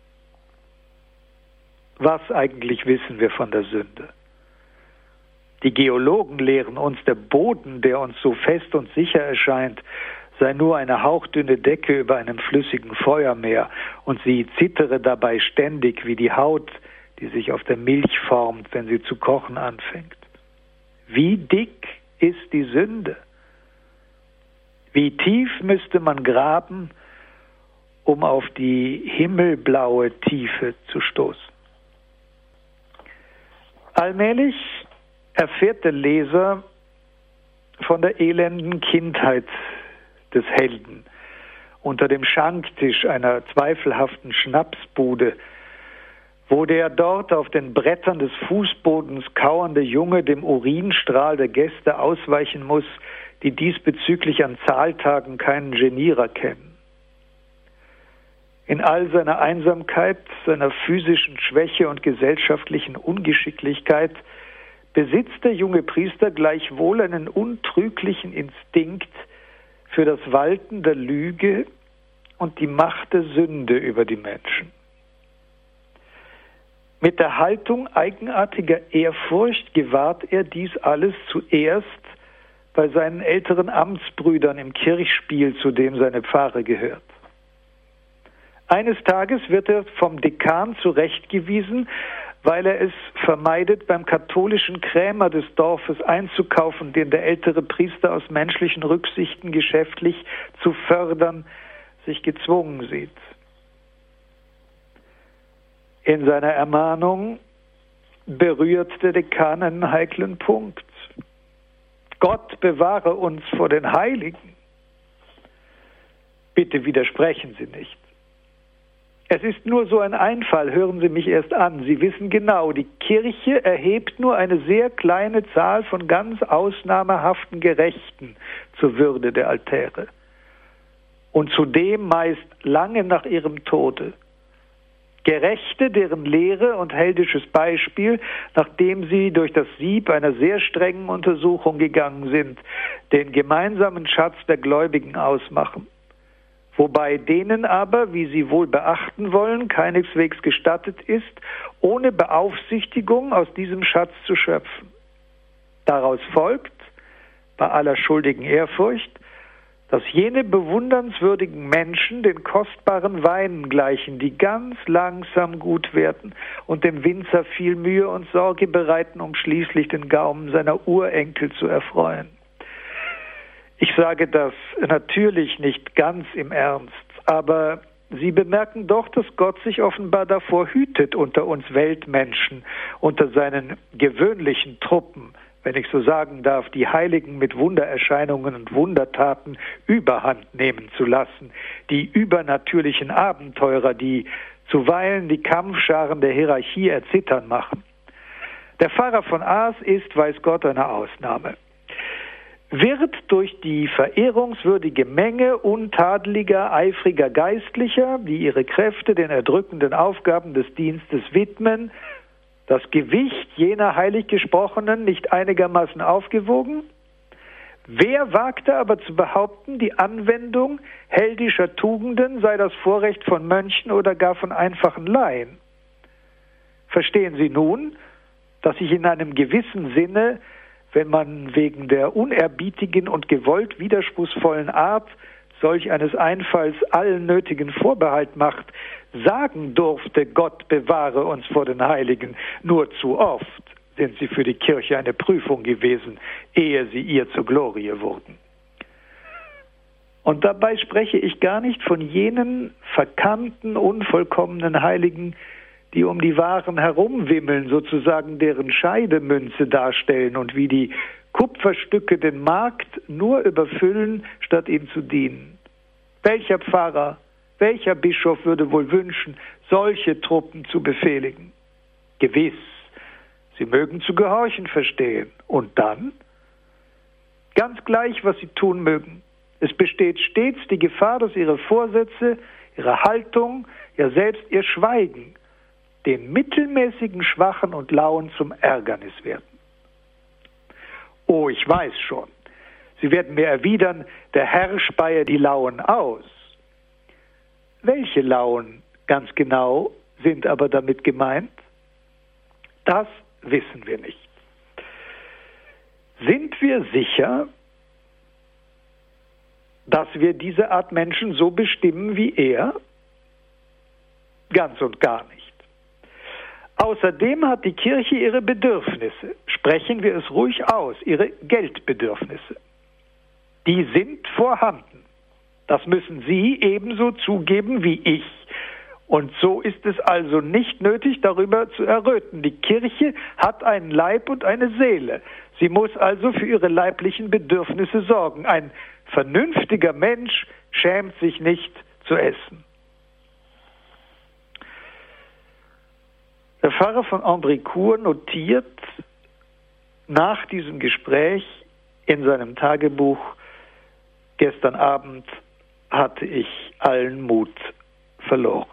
Was eigentlich wissen wir von der Sünde? Die Geologen lehren uns, der Boden, der uns so fest und sicher erscheint, sei nur eine hauchdünne Decke über einem flüssigen Feuermeer und sie zittere dabei ständig wie die Haut, die sich auf der Milch formt, wenn sie zu kochen anfängt. Wie dick ist die Sünde? Wie tief müsste man graben, um auf die himmelblaue Tiefe zu stoßen? Allmählich erfährt der Leser von der elenden Kindheit des Helden unter dem Schanktisch einer zweifelhaften Schnapsbude, wo der dort auf den Brettern des Fußbodens kauernde Junge dem Urinstrahl der Gäste ausweichen muss, die diesbezüglich an Zahltagen keinen Genierer kennen. In all seiner Einsamkeit, seiner physischen Schwäche und gesellschaftlichen Ungeschicklichkeit besitzt der junge Priester gleichwohl einen untrüglichen Instinkt für das Walten der Lüge und die Macht der Sünde über die Menschen. Mit der Haltung eigenartiger Ehrfurcht gewahrt er dies alles zuerst bei seinen älteren Amtsbrüdern im Kirchspiel, zu dem seine Pfarre gehört. Eines Tages wird er vom Dekan zurechtgewiesen, weil er es vermeidet, beim katholischen Krämer des Dorfes einzukaufen, den der ältere Priester aus menschlichen Rücksichten geschäftlich zu fördern sich gezwungen sieht. In seiner Ermahnung berührt der Dekan einen heiklen Punkt. Gott bewahre uns vor den Heiligen. Bitte widersprechen Sie nicht. Es ist nur so ein Einfall, hören Sie mich erst an. Sie wissen genau, die Kirche erhebt nur eine sehr kleine Zahl von ganz ausnahmehaften Gerechten zur Würde der Altäre. Und zudem meist lange nach ihrem Tode. Gerechte, deren Lehre und heldisches Beispiel, nachdem sie durch das Sieb einer sehr strengen Untersuchung gegangen sind, den gemeinsamen Schatz der Gläubigen ausmachen. Wobei denen aber, wie Sie wohl beachten wollen, keineswegs gestattet ist, ohne Beaufsichtigung aus diesem Schatz zu schöpfen. Daraus folgt, bei aller schuldigen Ehrfurcht, dass jene bewundernswürdigen Menschen den kostbaren Weinen gleichen, die ganz langsam gut werden und dem Winzer viel Mühe und Sorge bereiten, um schließlich den Gaumen seiner Urenkel zu erfreuen. Ich sage das natürlich nicht ganz im Ernst, aber Sie bemerken doch, dass Gott sich offenbar davor hütet, unter uns Weltmenschen, unter seinen gewöhnlichen Truppen, wenn ich so sagen darf, die Heiligen mit Wundererscheinungen und Wundertaten überhand nehmen zu lassen, die übernatürlichen Abenteurer, die zuweilen die Kampfscharen der Hierarchie erzittern machen. Der Pfarrer von Aas ist, weiß Gott, eine Ausnahme. Wird durch die verehrungswürdige Menge untadeliger, eifriger Geistlicher, die ihre Kräfte den erdrückenden Aufgaben des Dienstes widmen, das Gewicht jener heilig Gesprochenen nicht einigermaßen aufgewogen? Wer wagte aber zu behaupten, die Anwendung heldischer Tugenden sei das Vorrecht von Mönchen oder gar von einfachen Laien? Verstehen Sie nun, dass ich in einem gewissen Sinne, wenn man wegen der unerbietigen und gewollt widerspruchsvollen Art solch eines Einfalls allen nötigen Vorbehalt macht, sagen durfte, Gott bewahre uns vor den Heiligen. Nur zu oft sind sie für die Kirche eine Prüfung gewesen, ehe sie ihr zur Glorie wurden. Und dabei spreche ich gar nicht von jenen verkannten, unvollkommenen Heiligen, die um die Wahren herumwimmeln, sozusagen deren Scheidemünze darstellen und wie die Kupferstücke den Markt nur überfüllen, statt ihm zu dienen. Welcher Pfarrer, welcher Bischof würde wohl wünschen, solche Truppen zu befehligen? Gewiss, sie mögen zu gehorchen verstehen. Und dann? Ganz gleich, was sie tun mögen. Es besteht stets die Gefahr, dass ihre Vorsätze, ihre Haltung, ja selbst ihr Schweigen den mittelmäßigen Schwachen und Lauen zum Ärgernis werden. Oh, ich weiß schon. Sie werden mir erwidern, der Herr speie die Lauen aus. Welche Lauen ganz genau sind aber damit gemeint? Das wissen wir nicht. Sind wir sicher, dass wir diese Art Menschen so bestimmen wie er? Ganz und gar nicht. Außerdem hat die Kirche ihre Bedürfnisse, sprechen wir es ruhig aus, ihre Geldbedürfnisse. Die sind vorhanden. Das müssen Sie ebenso zugeben wie ich. Und so ist es also nicht nötig, darüber zu erröten. Die Kirche hat einen Leib und eine Seele. Sie muss also für ihre leiblichen Bedürfnisse sorgen. Ein vernünftiger Mensch schämt sich nicht zu essen. Der Pfarrer von Ambricourt notiert nach diesem Gespräch in seinem Tagebuch: Gestern Abend hatte ich allen Mut verloren.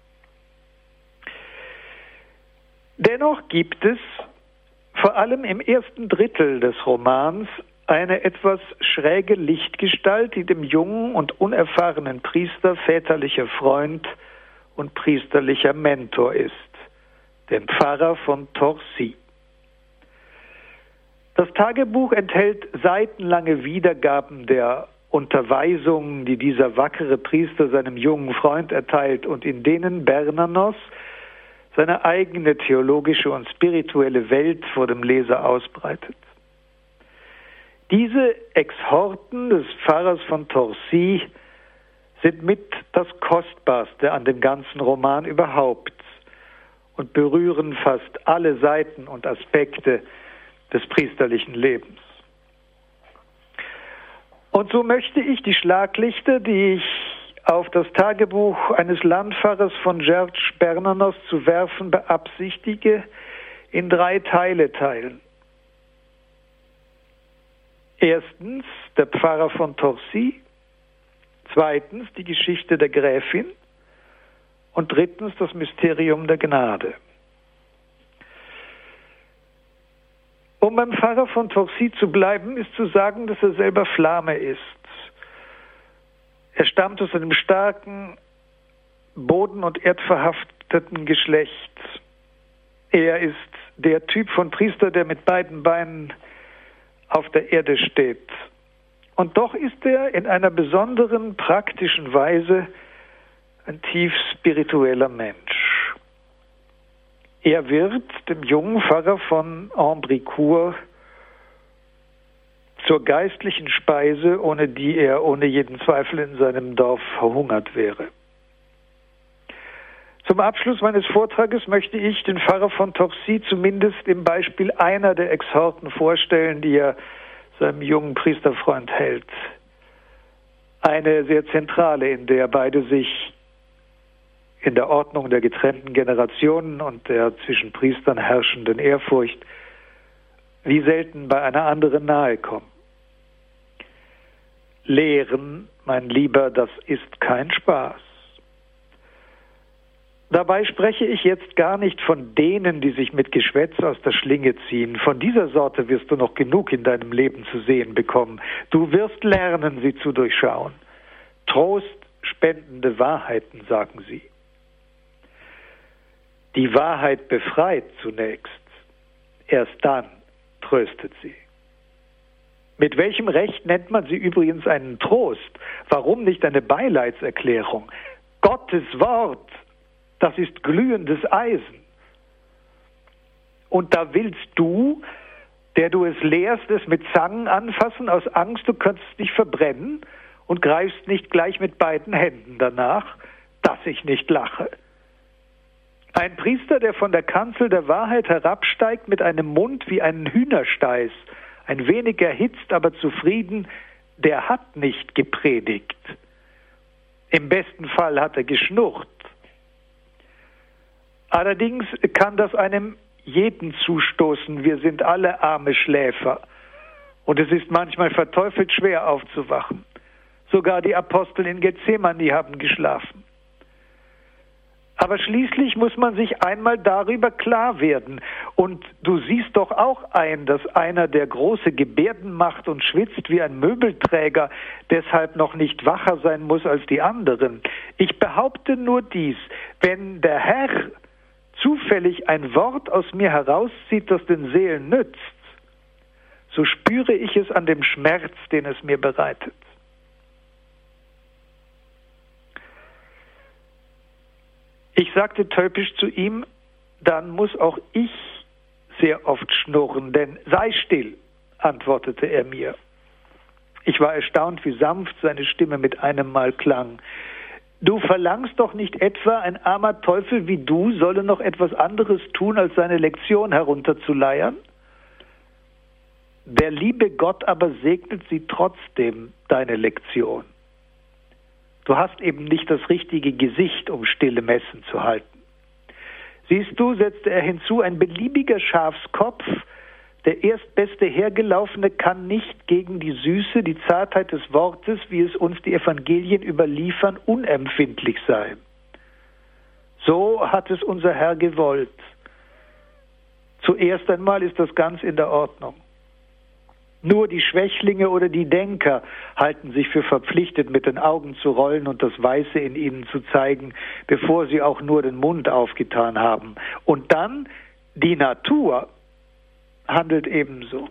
Dennoch gibt es vor allem im ersten Drittel des Romans eine etwas schräge Lichtgestalt, die dem jungen und unerfahrenen Priester väterlicher Freund und priesterlicher Mentor ist, den Pfarrer von Torcy. Das Tagebuch enthält seitenlange Wiedergaben der Unterweisungen, die dieser wackere Priester seinem jungen Freund erteilt und in denen Bernanos seine eigene theologische und spirituelle Welt vor dem Leser ausbreitet. Diese Exhorten des Pfarrers von Torcy sind mit das Kostbarste an dem ganzen Roman überhaupt und berühren fast alle Seiten und Aspekte des priesterlichen Lebens. Und so möchte ich die Schlaglichter, die ich auf das Tagebuch eines Landpfarrers von George Bernanos zu werfen beabsichtige, in drei Teile teilen. Erstens der Pfarrer von Torcy, zweitens die Geschichte der Gräfin und drittens das Mysterium der Gnade. Um beim Pfarrer von Torcy zu bleiben, ist zu sagen, dass er selber Flamme ist. Er stammt aus einem starken, boden- und erdverhafteten Geschlecht. Er ist der Typ von Priester, der mit beiden Beinen auf der Erde steht. Und doch ist er in einer besonderen, praktischen Weise ein tief spiritueller Mensch. Er wird dem jungen Pfarrer von Ambricourt zur geistlichen Speise, ohne die er ohne jeden Zweifel in seinem Dorf verhungert wäre. Zum Abschluss meines Vortrages möchte ich den Pfarrer von Torcy zumindest im Beispiel einer der Exhorten vorstellen, die er seinem jungen Priesterfreund hält. Eine sehr zentrale, in der beide sich in der Ordnung der getrennten Generationen und der zwischen Priestern herrschenden Ehrfurcht wie selten bei einer anderen nahe kommen. Lehren, mein Lieber, das ist kein Spaß. Dabei spreche ich jetzt gar nicht von denen, die sich mit Geschwätz aus der Schlinge ziehen. Von dieser Sorte wirst du noch genug in deinem Leben zu sehen bekommen. Du wirst lernen, sie zu durchschauen. Trostspendende Wahrheiten, sagen sie. Die Wahrheit befreit zunächst, erst dann tröstet sie. Mit welchem Recht nennt man sie übrigens einen Trost? Warum nicht eine Beileidserklärung? Gottes Wort, das ist glühendes Eisen. Und da willst du, der du es lehrst, es mit Zangen anfassen, aus Angst, du könntest dich verbrennen und greifst nicht gleich mit beiden Händen danach, dass ich nicht lache. Ein Priester, der von der Kanzel der Wahrheit herabsteigt mit einem Mund wie einen Hühnersteiß, ein wenig erhitzt, aber zufrieden, der hat nicht gepredigt. Im besten Fall hat er geschnurrt. Allerdings kann das einem jeden zustoßen. Wir sind alle arme Schläfer. Und es ist manchmal verteufelt schwer aufzuwachen. Sogar die Apostel in Gethsemane haben geschlafen. Aber schließlich muss man sich einmal darüber klar werden. Und du siehst doch auch ein, dass einer, der große Gebärden macht und schwitzt wie ein Möbelträger, deshalb noch nicht wacher sein muss als die anderen. Ich behaupte nur dies: Wenn der Herr zufällig ein Wort aus mir herauszieht, das den Seelen nützt, so spüre ich es an dem Schmerz, den es mir bereitet. Ich sagte töpisch zu ihm, dann muss auch ich sehr oft schnurren, denn sei still, antwortete er mir. Ich war erstaunt, wie sanft seine Stimme mit einem Mal klang. Du verlangst doch nicht etwa, ein armer Teufel wie du solle noch etwas anderes tun, als seine Lektion herunterzuleiern? Der liebe Gott aber segnet sie trotzdem, deine Lektion. Du hast eben nicht das richtige Gesicht, um stille Messen zu halten. Siehst du, setzte er hinzu, ein beliebiger Schafskopf, der erstbeste Hergelaufene, kann nicht gegen die Süße, die Zartheit des Wortes, wie es uns die Evangelien überliefern, unempfindlich sein. So hat es unser Herr gewollt. Zuerst einmal ist das ganz in der Ordnung. Nur die Schwächlinge oder die Denker halten sich für verpflichtet, mit den Augen zu rollen und das Weiße in ihnen zu zeigen, bevor sie auch nur den Mund aufgetan haben. Und dann die Natur handelt ebenso.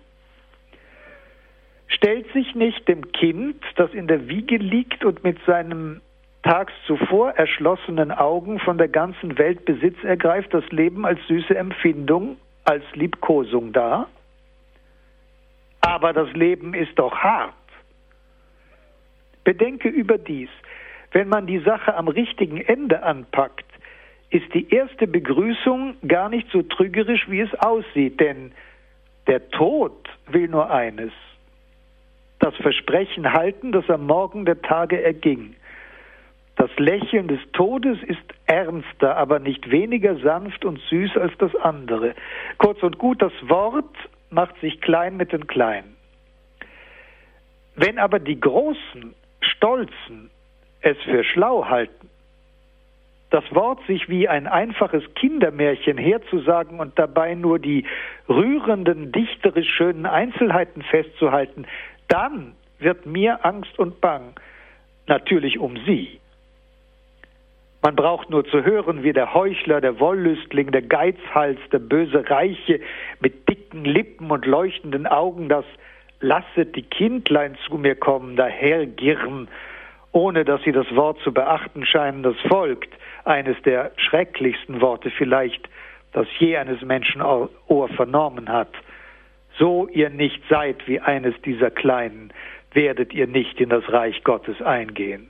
Stellt sich nicht dem Kind, das in der Wiege liegt und mit seinem tags zuvor erschlossenen Augen von der ganzen Welt Besitz ergreift, das Leben als süße Empfindung, als Liebkosung dar? Aber das Leben ist doch hart. Bedenke überdies, wenn man die Sache am richtigen Ende anpackt, ist die erste Begrüßung gar nicht so trügerisch, wie es aussieht, denn der Tod will nur eines: das Versprechen halten, das am Morgen der Tage erging. Das Lächeln des Todes ist ernster, aber nicht weniger sanft und süß als das andere. Kurz und gut, das Wort macht sich klein mit den Kleinen. Wenn aber die Großen, Stolzen es für schlau halten, das Wort sich wie ein einfaches Kindermärchen herzusagen und dabei nur die rührenden, dichterisch schönen Einzelheiten festzuhalten, dann wird mir Angst und Bang, natürlich um sie. Man braucht nur zu hören, wie der Heuchler, der Wollüstling, der Geizhals, der böse Reiche mit dicken Lippen und leuchtenden Augen das »Lasset die Kindlein zu mir kommen« dahergirren, ohne dass sie das Wort zu beachten scheinen, das folgt, eines der schrecklichsten Worte vielleicht, das je eines Menschen Ohr vernommen hat. So ihr nicht seid wie eines dieser Kleinen, werdet ihr nicht in das Reich Gottes eingehen.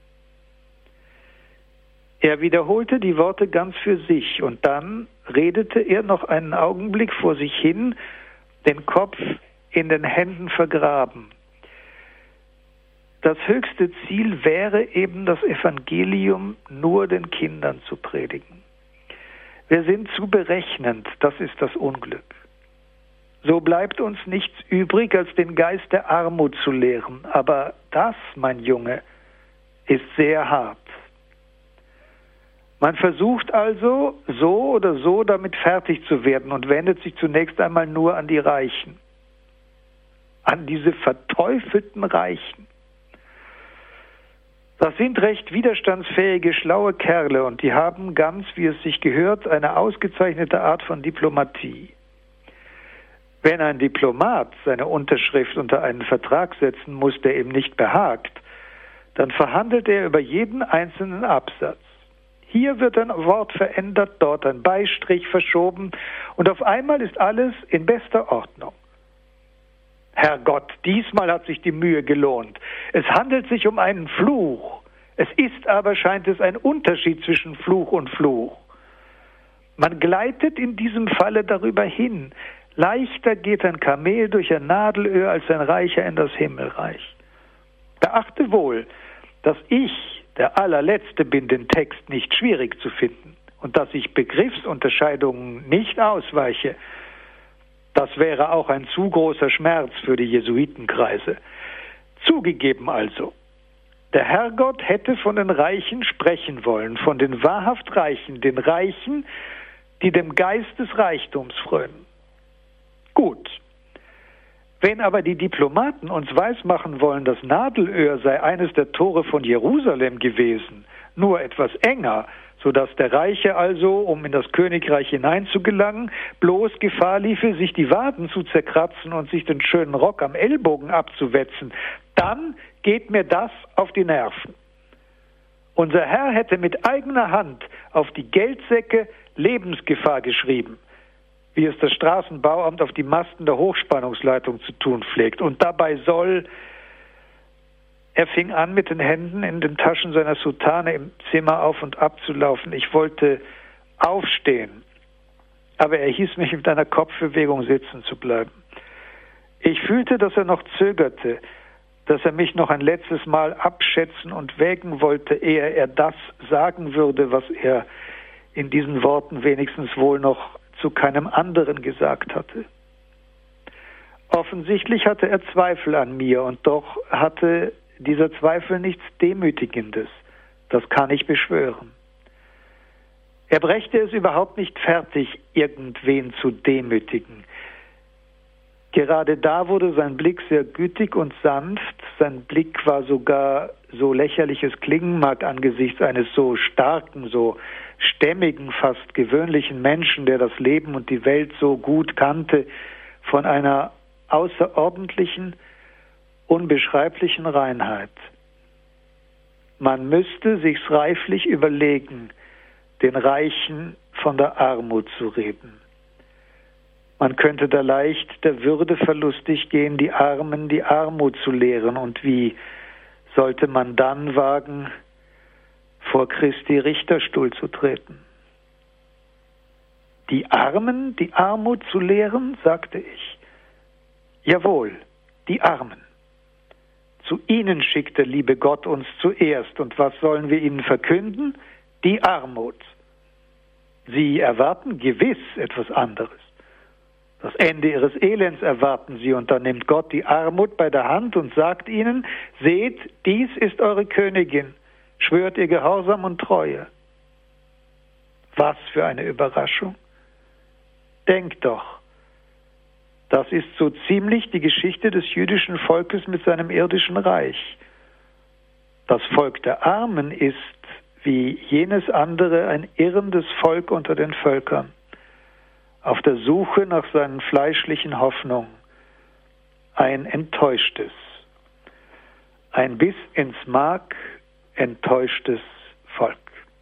Er wiederholte die Worte ganz für sich und dann redete er noch einen Augenblick vor sich hin, den Kopf in den Händen vergraben. Das höchste Ziel wäre eben, das Evangelium nur den Kindern zu predigen. Wir sind zu berechnend, das ist das Unglück. So bleibt uns nichts übrig, als den Geist der Armut zu lehren. Aber das, mein Junge, ist sehr hart. Man versucht also, so oder so damit fertig zu werden und wendet sich zunächst einmal nur an die Reichen. An diese verteufelten Reichen. Das sind recht widerstandsfähige, schlaue Kerle und die haben ganz, wie es sich gehört, eine ausgezeichnete Art von Diplomatie. Wenn ein Diplomat seine Unterschrift unter einen Vertrag setzen muss, der ihm nicht behagt, dann verhandelt er über jeden einzelnen Absatz. Hier wird ein Wort verändert, dort ein Beistrich verschoben und auf einmal ist alles in bester Ordnung. Herrgott, diesmal hat sich die Mühe gelohnt. Es handelt sich um einen Fluch. Es ist aber, scheint es, ein Unterschied zwischen Fluch und Fluch. Man gleitet in diesem Falle darüber hin. Leichter geht ein Kamel durch ein Nadelöhr als ein Reicher in das Himmelreich. Beachte wohl, dass ich der allerletzte bin, den Text nicht schwierig zu finden und dass ich Begriffsunterscheidungen nicht ausweiche. Das wäre auch ein zu großer Schmerz für die Jesuitenkreise. Zugegeben also, der Herrgott hätte von den Reichen sprechen wollen, von den wahrhaft Reichen, den Reichen, die dem Geist des Reichtums frönen. Gut. Wenn aber die Diplomaten uns weismachen wollen, das Nadelöhr sei eines der Tore von Jerusalem gewesen, nur etwas enger, sodass der Reiche also, um in das Königreich hineinzugelangen, bloß Gefahr liefe, sich die Waden zu zerkratzen und sich den schönen Rock am Ellbogen abzuwetzen, dann geht mir das auf die Nerven. Unser Herr hätte mit eigener Hand auf die Geldsäcke Lebensgefahr geschrieben. wie es das Straßenbauamt auf die Masten der Hochspannungsleitung zu tun pflegt. Und dabei soll, er fing an, mit den Händen in den Taschen seiner Soutane im Zimmer auf und ab zu laufen. Ich wollte aufstehen, aber er hieß mich mit einer Kopfbewegung sitzen zu bleiben. Ich fühlte, dass er noch zögerte, dass er mich noch ein letztes Mal abschätzen und wägen wollte, ehe er das sagen würde, was er in diesen Worten wenigstens wohl noch zu keinem anderen gesagt hatte. Offensichtlich hatte er Zweifel an mir, und doch hatte dieser Zweifel nichts Demütigendes. Das kann ich beschwören. Er brächte es überhaupt nicht fertig, irgendwen zu demütigen. Gerade da wurde sein Blick sehr gütig und sanft. Sein Blick war sogar, so lächerlich es klingen mag, angesichts eines so starken, so stämmigen, fast gewöhnlichen Menschen, der das Leben und die Welt so gut kannte, von einer außerordentlichen, unbeschreiblichen Reinheit. Man müsste sich's reiflich überlegen, den Reichen von der Armut zu reden. Man könnte da leicht der Würde verlustig gehen, die Armen die Armut zu lehren. Und wie sollte man dann wagen, vor Christi Richterstuhl zu treten? Die Armen die Armut zu lehren, sagte ich. Jawohl, die Armen. Zu ihnen schickt der liebe Gott uns zuerst. Und was sollen wir ihnen verkünden? Die Armut. Sie erwarten gewiss etwas anderes. Das Ende ihres Elends erwarten sie, und dann nimmt Gott die Armut bei der Hand und sagt ihnen: Seht, dies ist eure Königin, schwört ihr Gehorsam und Treue. Was für eine Überraschung! Denkt doch, das ist so ziemlich die Geschichte des jüdischen Volkes mit seinem irdischen Reich. Das Volk der Armen ist, wie jenes andere, ein irrendes Volk unter den Völkern, auf der Suche nach seinen fleischlichen Hoffnungen, ein enttäuschtes, ein bis ins Mark enttäuschtes Volk.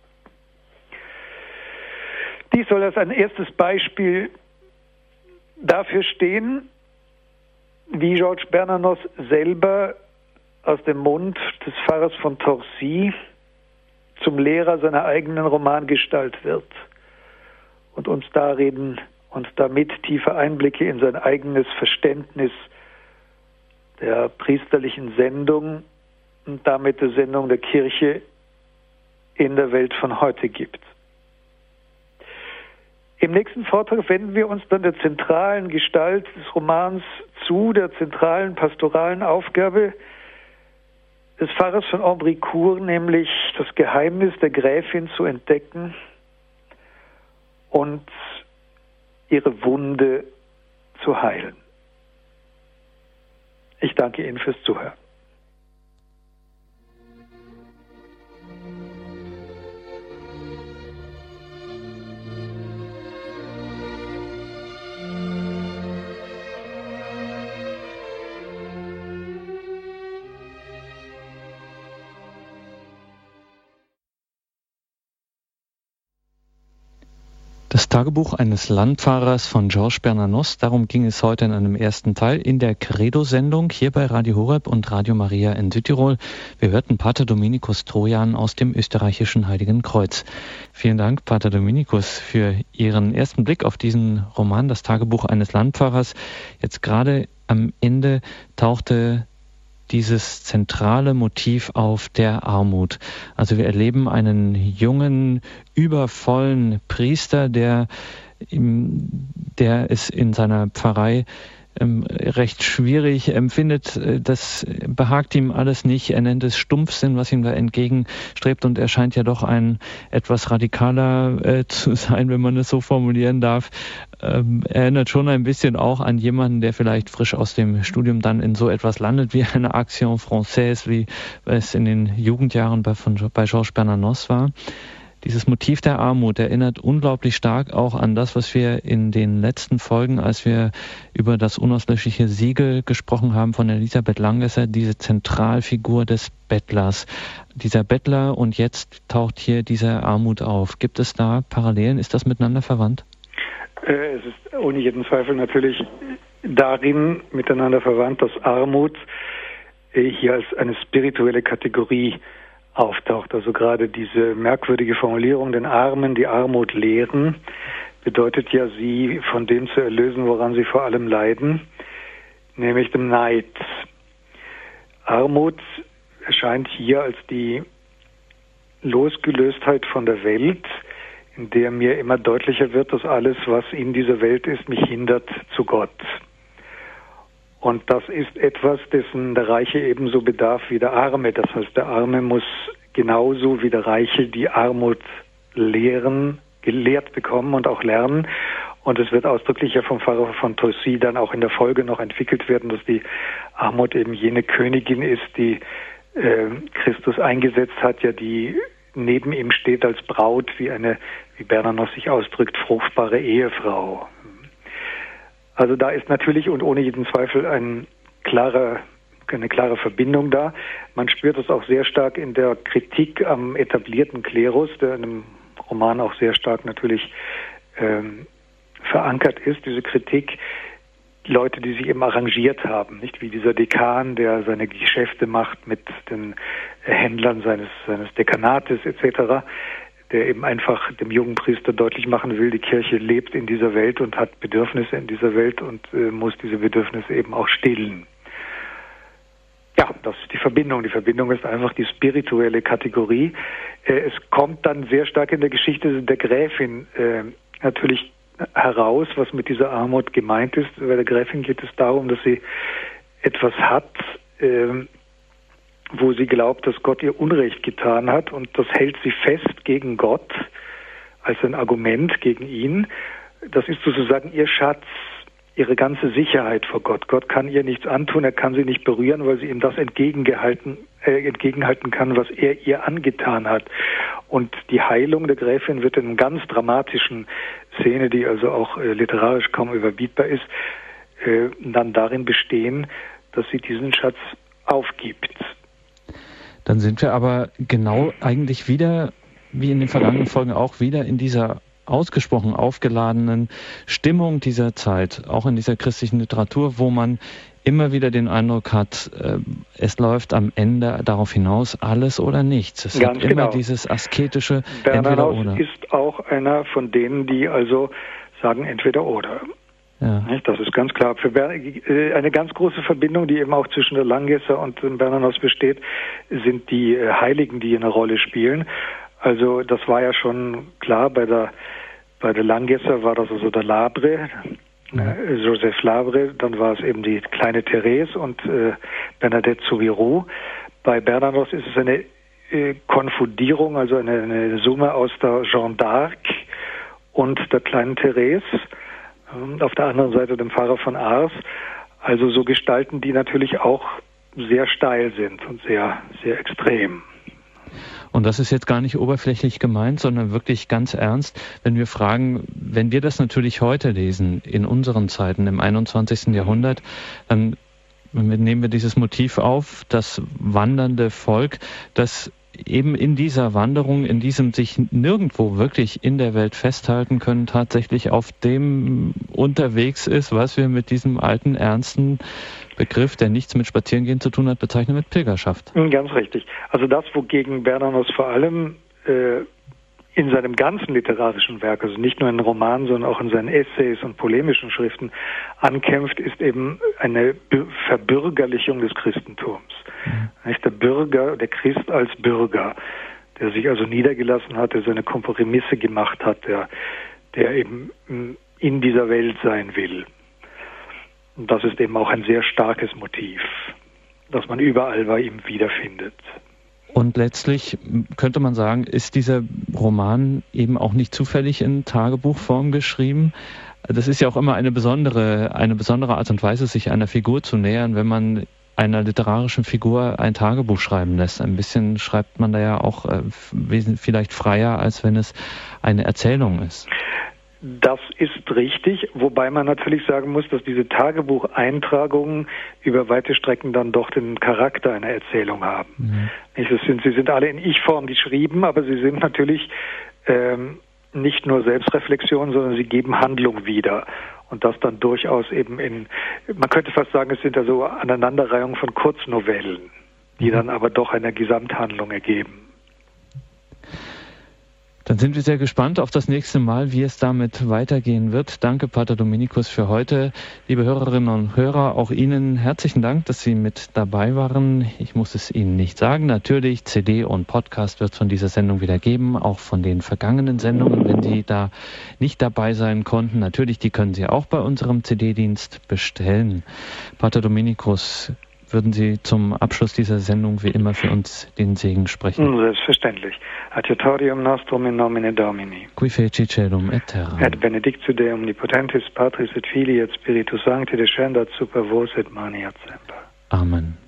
Dies soll als ein erstes Beispiel dafür stehen, wie Georges Bernanos selber aus dem Mund des Pfarrers von Torcy zum Lehrer seiner eigenen Romangestalt wird und uns darin und damit tiefe Einblicke in sein eigenes Verständnis der priesterlichen Sendung und damit der Sendung der Kirche in der Welt von heute gibt. Im nächsten Vortrag wenden wir uns dann der zentralen Gestalt des Romans zu, der zentralen pastoralen Aufgabe des Pfarrers von Ambricourt, nämlich das Geheimnis der Gräfin zu entdecken und ihre Wunde zu heilen. Ich danke Ihnen fürs Zuhören. Das Tagebuch eines Landfahrers von Georges Bernanos, darum ging es heute in einem ersten Teil in der Credo-Sendung hier bei Radio Horeb und Radio Maria in Südtirol. Wir hörten Pater Dominikus Trojan aus dem österreichischen Heiligen Kreuz. Vielen Dank, Pater Dominikus, für Ihren ersten Blick auf diesen Roman, das Tagebuch eines Landfahrers. Jetzt gerade am Ende tauchte dieses zentrale Motiv auf der Armut. Also wir erleben einen jungen, übervollen Priester, der, der es in seiner Pfarrei ähm, recht schwierig empfindet. Das behagt ihm alles nicht. Er nennt es Stumpfsinn, was ihm da entgegenstrebt, und er scheint ja doch ein etwas radikaler äh, zu sein, wenn man es so formulieren darf. Ähm, erinnert schon ein bisschen auch an jemanden, der vielleicht frisch aus dem Studium dann in so etwas landet wie eine Action Française, wie es in den Jugendjahren bei, von, bei Georges Bernanos war. Dieses Motiv der Armut erinnert unglaublich stark auch an das, was wir in den letzten Folgen, als wir über das unauslöschliche Siegel gesprochen haben von Elisabeth Langesser, diese Zentralfigur des Bettlers. Dieser Bettler, und jetzt taucht hier diese Armut auf. Gibt es da Parallelen? Ist das miteinander verwandt? Äh, es ist ohne jeden Zweifel natürlich darin miteinander verwandt, dass Armut äh, hier als eine spirituelle Kategorie auftaucht. Also gerade diese merkwürdige Formulierung, den Armen die Armut lehren, bedeutet ja, sie von dem zu erlösen, woran sie vor allem leiden, nämlich dem Neid. Armut erscheint hier als die Losgelöstheit von der Welt, in der mir immer deutlicher wird, dass alles, was in dieser Welt ist, mich hindert zu Gott. Und das ist etwas, dessen der Reiche ebenso bedarf wie der Arme. Das heißt, der Arme muss genauso wie der Reiche die Armut lehren, gelehrt bekommen und auch lernen. Und es wird ausdrücklich ja vom Pfarrer von Tossy dann auch in der Folge noch entwickelt werden, dass die Armut eben jene Königin ist, die äh, Christus eingesetzt hat, ja, die neben ihm steht als Braut, wie eine, wie Bernanos sich ausdrückt, fruchtbare Ehefrau. Also da ist natürlich und ohne jeden Zweifel ein klarer, eine klare Verbindung da. Man spürt es auch sehr stark in der Kritik am etablierten Klerus, der in einem Roman auch sehr stark natürlich ähm, verankert ist, diese Kritik. Leute, die sich eben arrangiert haben, nicht wie dieser Dekan, der seine Geschäfte macht mit den Händlern seines, seines Dekanates et cetera, der eben einfach dem jungen Priester deutlich machen will, die Kirche lebt in dieser Welt und hat Bedürfnisse in dieser Welt und äh, muss diese Bedürfnisse eben auch stillen. Ja, das ist die Verbindung. Die Verbindung ist einfach die spirituelle Kategorie. Äh, es kommt dann sehr stark in der Geschichte der Gräfin äh, natürlich heraus, was mit dieser Armut gemeint ist. Bei der Gräfin geht es darum, dass sie etwas hat, äh, wo sie glaubt, dass Gott ihr Unrecht getan hat, und das hält sie fest gegen Gott als ein Argument gegen ihn. Das ist sozusagen ihr Schatz, ihre ganze Sicherheit vor Gott. Gott kann ihr nichts antun, er kann sie nicht berühren, weil sie ihm das entgegengehalten, äh, entgegenhalten kann, was er ihr angetan hat. Und die Heilung der Gräfin wird in einer ganz dramatischen Szene, die also auch äh, literarisch kaum überbietbar ist, äh, dann darin bestehen, dass sie diesen Schatz aufgibt. Dann sind wir aber genau eigentlich wieder, wie in den vergangenen Folgen auch, wieder in dieser ausgesprochen aufgeladenen Stimmung dieser Zeit, auch in dieser christlichen Literatur, wo man immer wieder den Eindruck hat, äh, es läuft am Ende darauf hinaus, alles oder nichts. Es Ganz hat immer genau. Dieses asketische Bernanos entweder oder. Ist auch einer von denen, die also sagen entweder oder. Ja. Das ist ganz klar. Für Ber- eine ganz große Verbindung, die eben auch zwischen der Langesser und dem Bernanos besteht, sind die Heiligen, die eine Rolle spielen. Also das war ja schon klar, bei der bei der Langesser war das also der Labre, ja. äh, Joseph Labre, dann war es eben die kleine Therese und äh, Bernadette Soubirous. Bei Bernanos ist es eine äh, Konfundierung, also eine, eine Summe aus der Jeanne d'Arc und der kleinen Therese. Auf der anderen Seite dem Pfarrer von Ars. Also so Gestalten, die natürlich auch sehr steil sind und sehr, sehr extrem. Und das ist jetzt gar nicht oberflächlich gemeint, sondern wirklich ganz ernst, wenn wir fragen, wenn wir das natürlich heute lesen, in unseren Zeiten, im einundzwanzigsten Jahrhundert, dann nehmen wir dieses Motiv auf, das wandernde Volk, das eben in dieser Wanderung, in diesem sich nirgendwo wirklich in der Welt festhalten können, tatsächlich auf dem unterwegs ist, was wir mit diesem alten, ernsten Begriff, der nichts mit Spazierengehen zu tun hat, bezeichnen mit Pilgerschaft. Ganz richtig. Also das, wogegen Bernanos vor allem äh, in seinem ganzen literarischen Werk, also nicht nur in Romanen, sondern auch in seinen Essays und polemischen Schriften ankämpft, ist eben eine Verbürgerlichung des Christentums. Mhm. Nicht der Bürger, der Christ als Bürger, der sich also niedergelassen hat, der seine Kompromisse gemacht hat, der, der eben in dieser Welt sein will. Und das ist eben auch ein sehr starkes Motiv, das man überall bei ihm wiederfindet. Und letztlich könnte man sagen, ist dieser Roman eben auch nicht zufällig in Tagebuchform geschrieben. Das ist ja auch immer eine besondere, eine besondere Art und Weise, sich einer Figur zu nähern, wenn man einer literarischen Figur ein Tagebuch schreiben lässt. Ein bisschen schreibt man da ja auch äh, vielleicht freier, als wenn es eine Erzählung ist. Das ist richtig, wobei man natürlich sagen muss, dass diese Tagebucheintragungen über weite Strecken dann doch den Charakter einer Erzählung haben. Mhm. Nicht, das sind, sie sind alle in Ich-Form geschrieben, aber sie sind natürlich ähm, nicht nur Selbstreflexion, sondern sie geben Handlung wieder. Und das dann durchaus eben in, man könnte fast sagen, es sind da so Aneinanderreihungen von Kurznovellen, die dann aber doch eine Gesamthandlung ergeben. Dann sind wir sehr gespannt auf das nächste Mal, wie es damit weitergehen wird. Danke, Pater Dominikus, für heute. Liebe Hörerinnen und Hörer, auch Ihnen herzlichen Dank, dass Sie mit dabei waren. Ich muss es Ihnen nicht sagen. Natürlich, C D und Podcast wird es von dieser Sendung wieder geben, auch von den vergangenen Sendungen, wenn Sie da nicht dabei sein konnten. Natürlich, die können Sie auch bei unserem C D-Dienst bestellen. Pater Dominikus, würden Sie zum Abschluss dieser Sendung wie immer für uns den Segen sprechen? Selbstverständlich. Adiutorium nostrum in nomine Domini. Qui feci celum et terra. Et benedictio Dei omnipotentis Patris et Filii et Spiritus Sancti descendat super vos et maniat semper. Amen.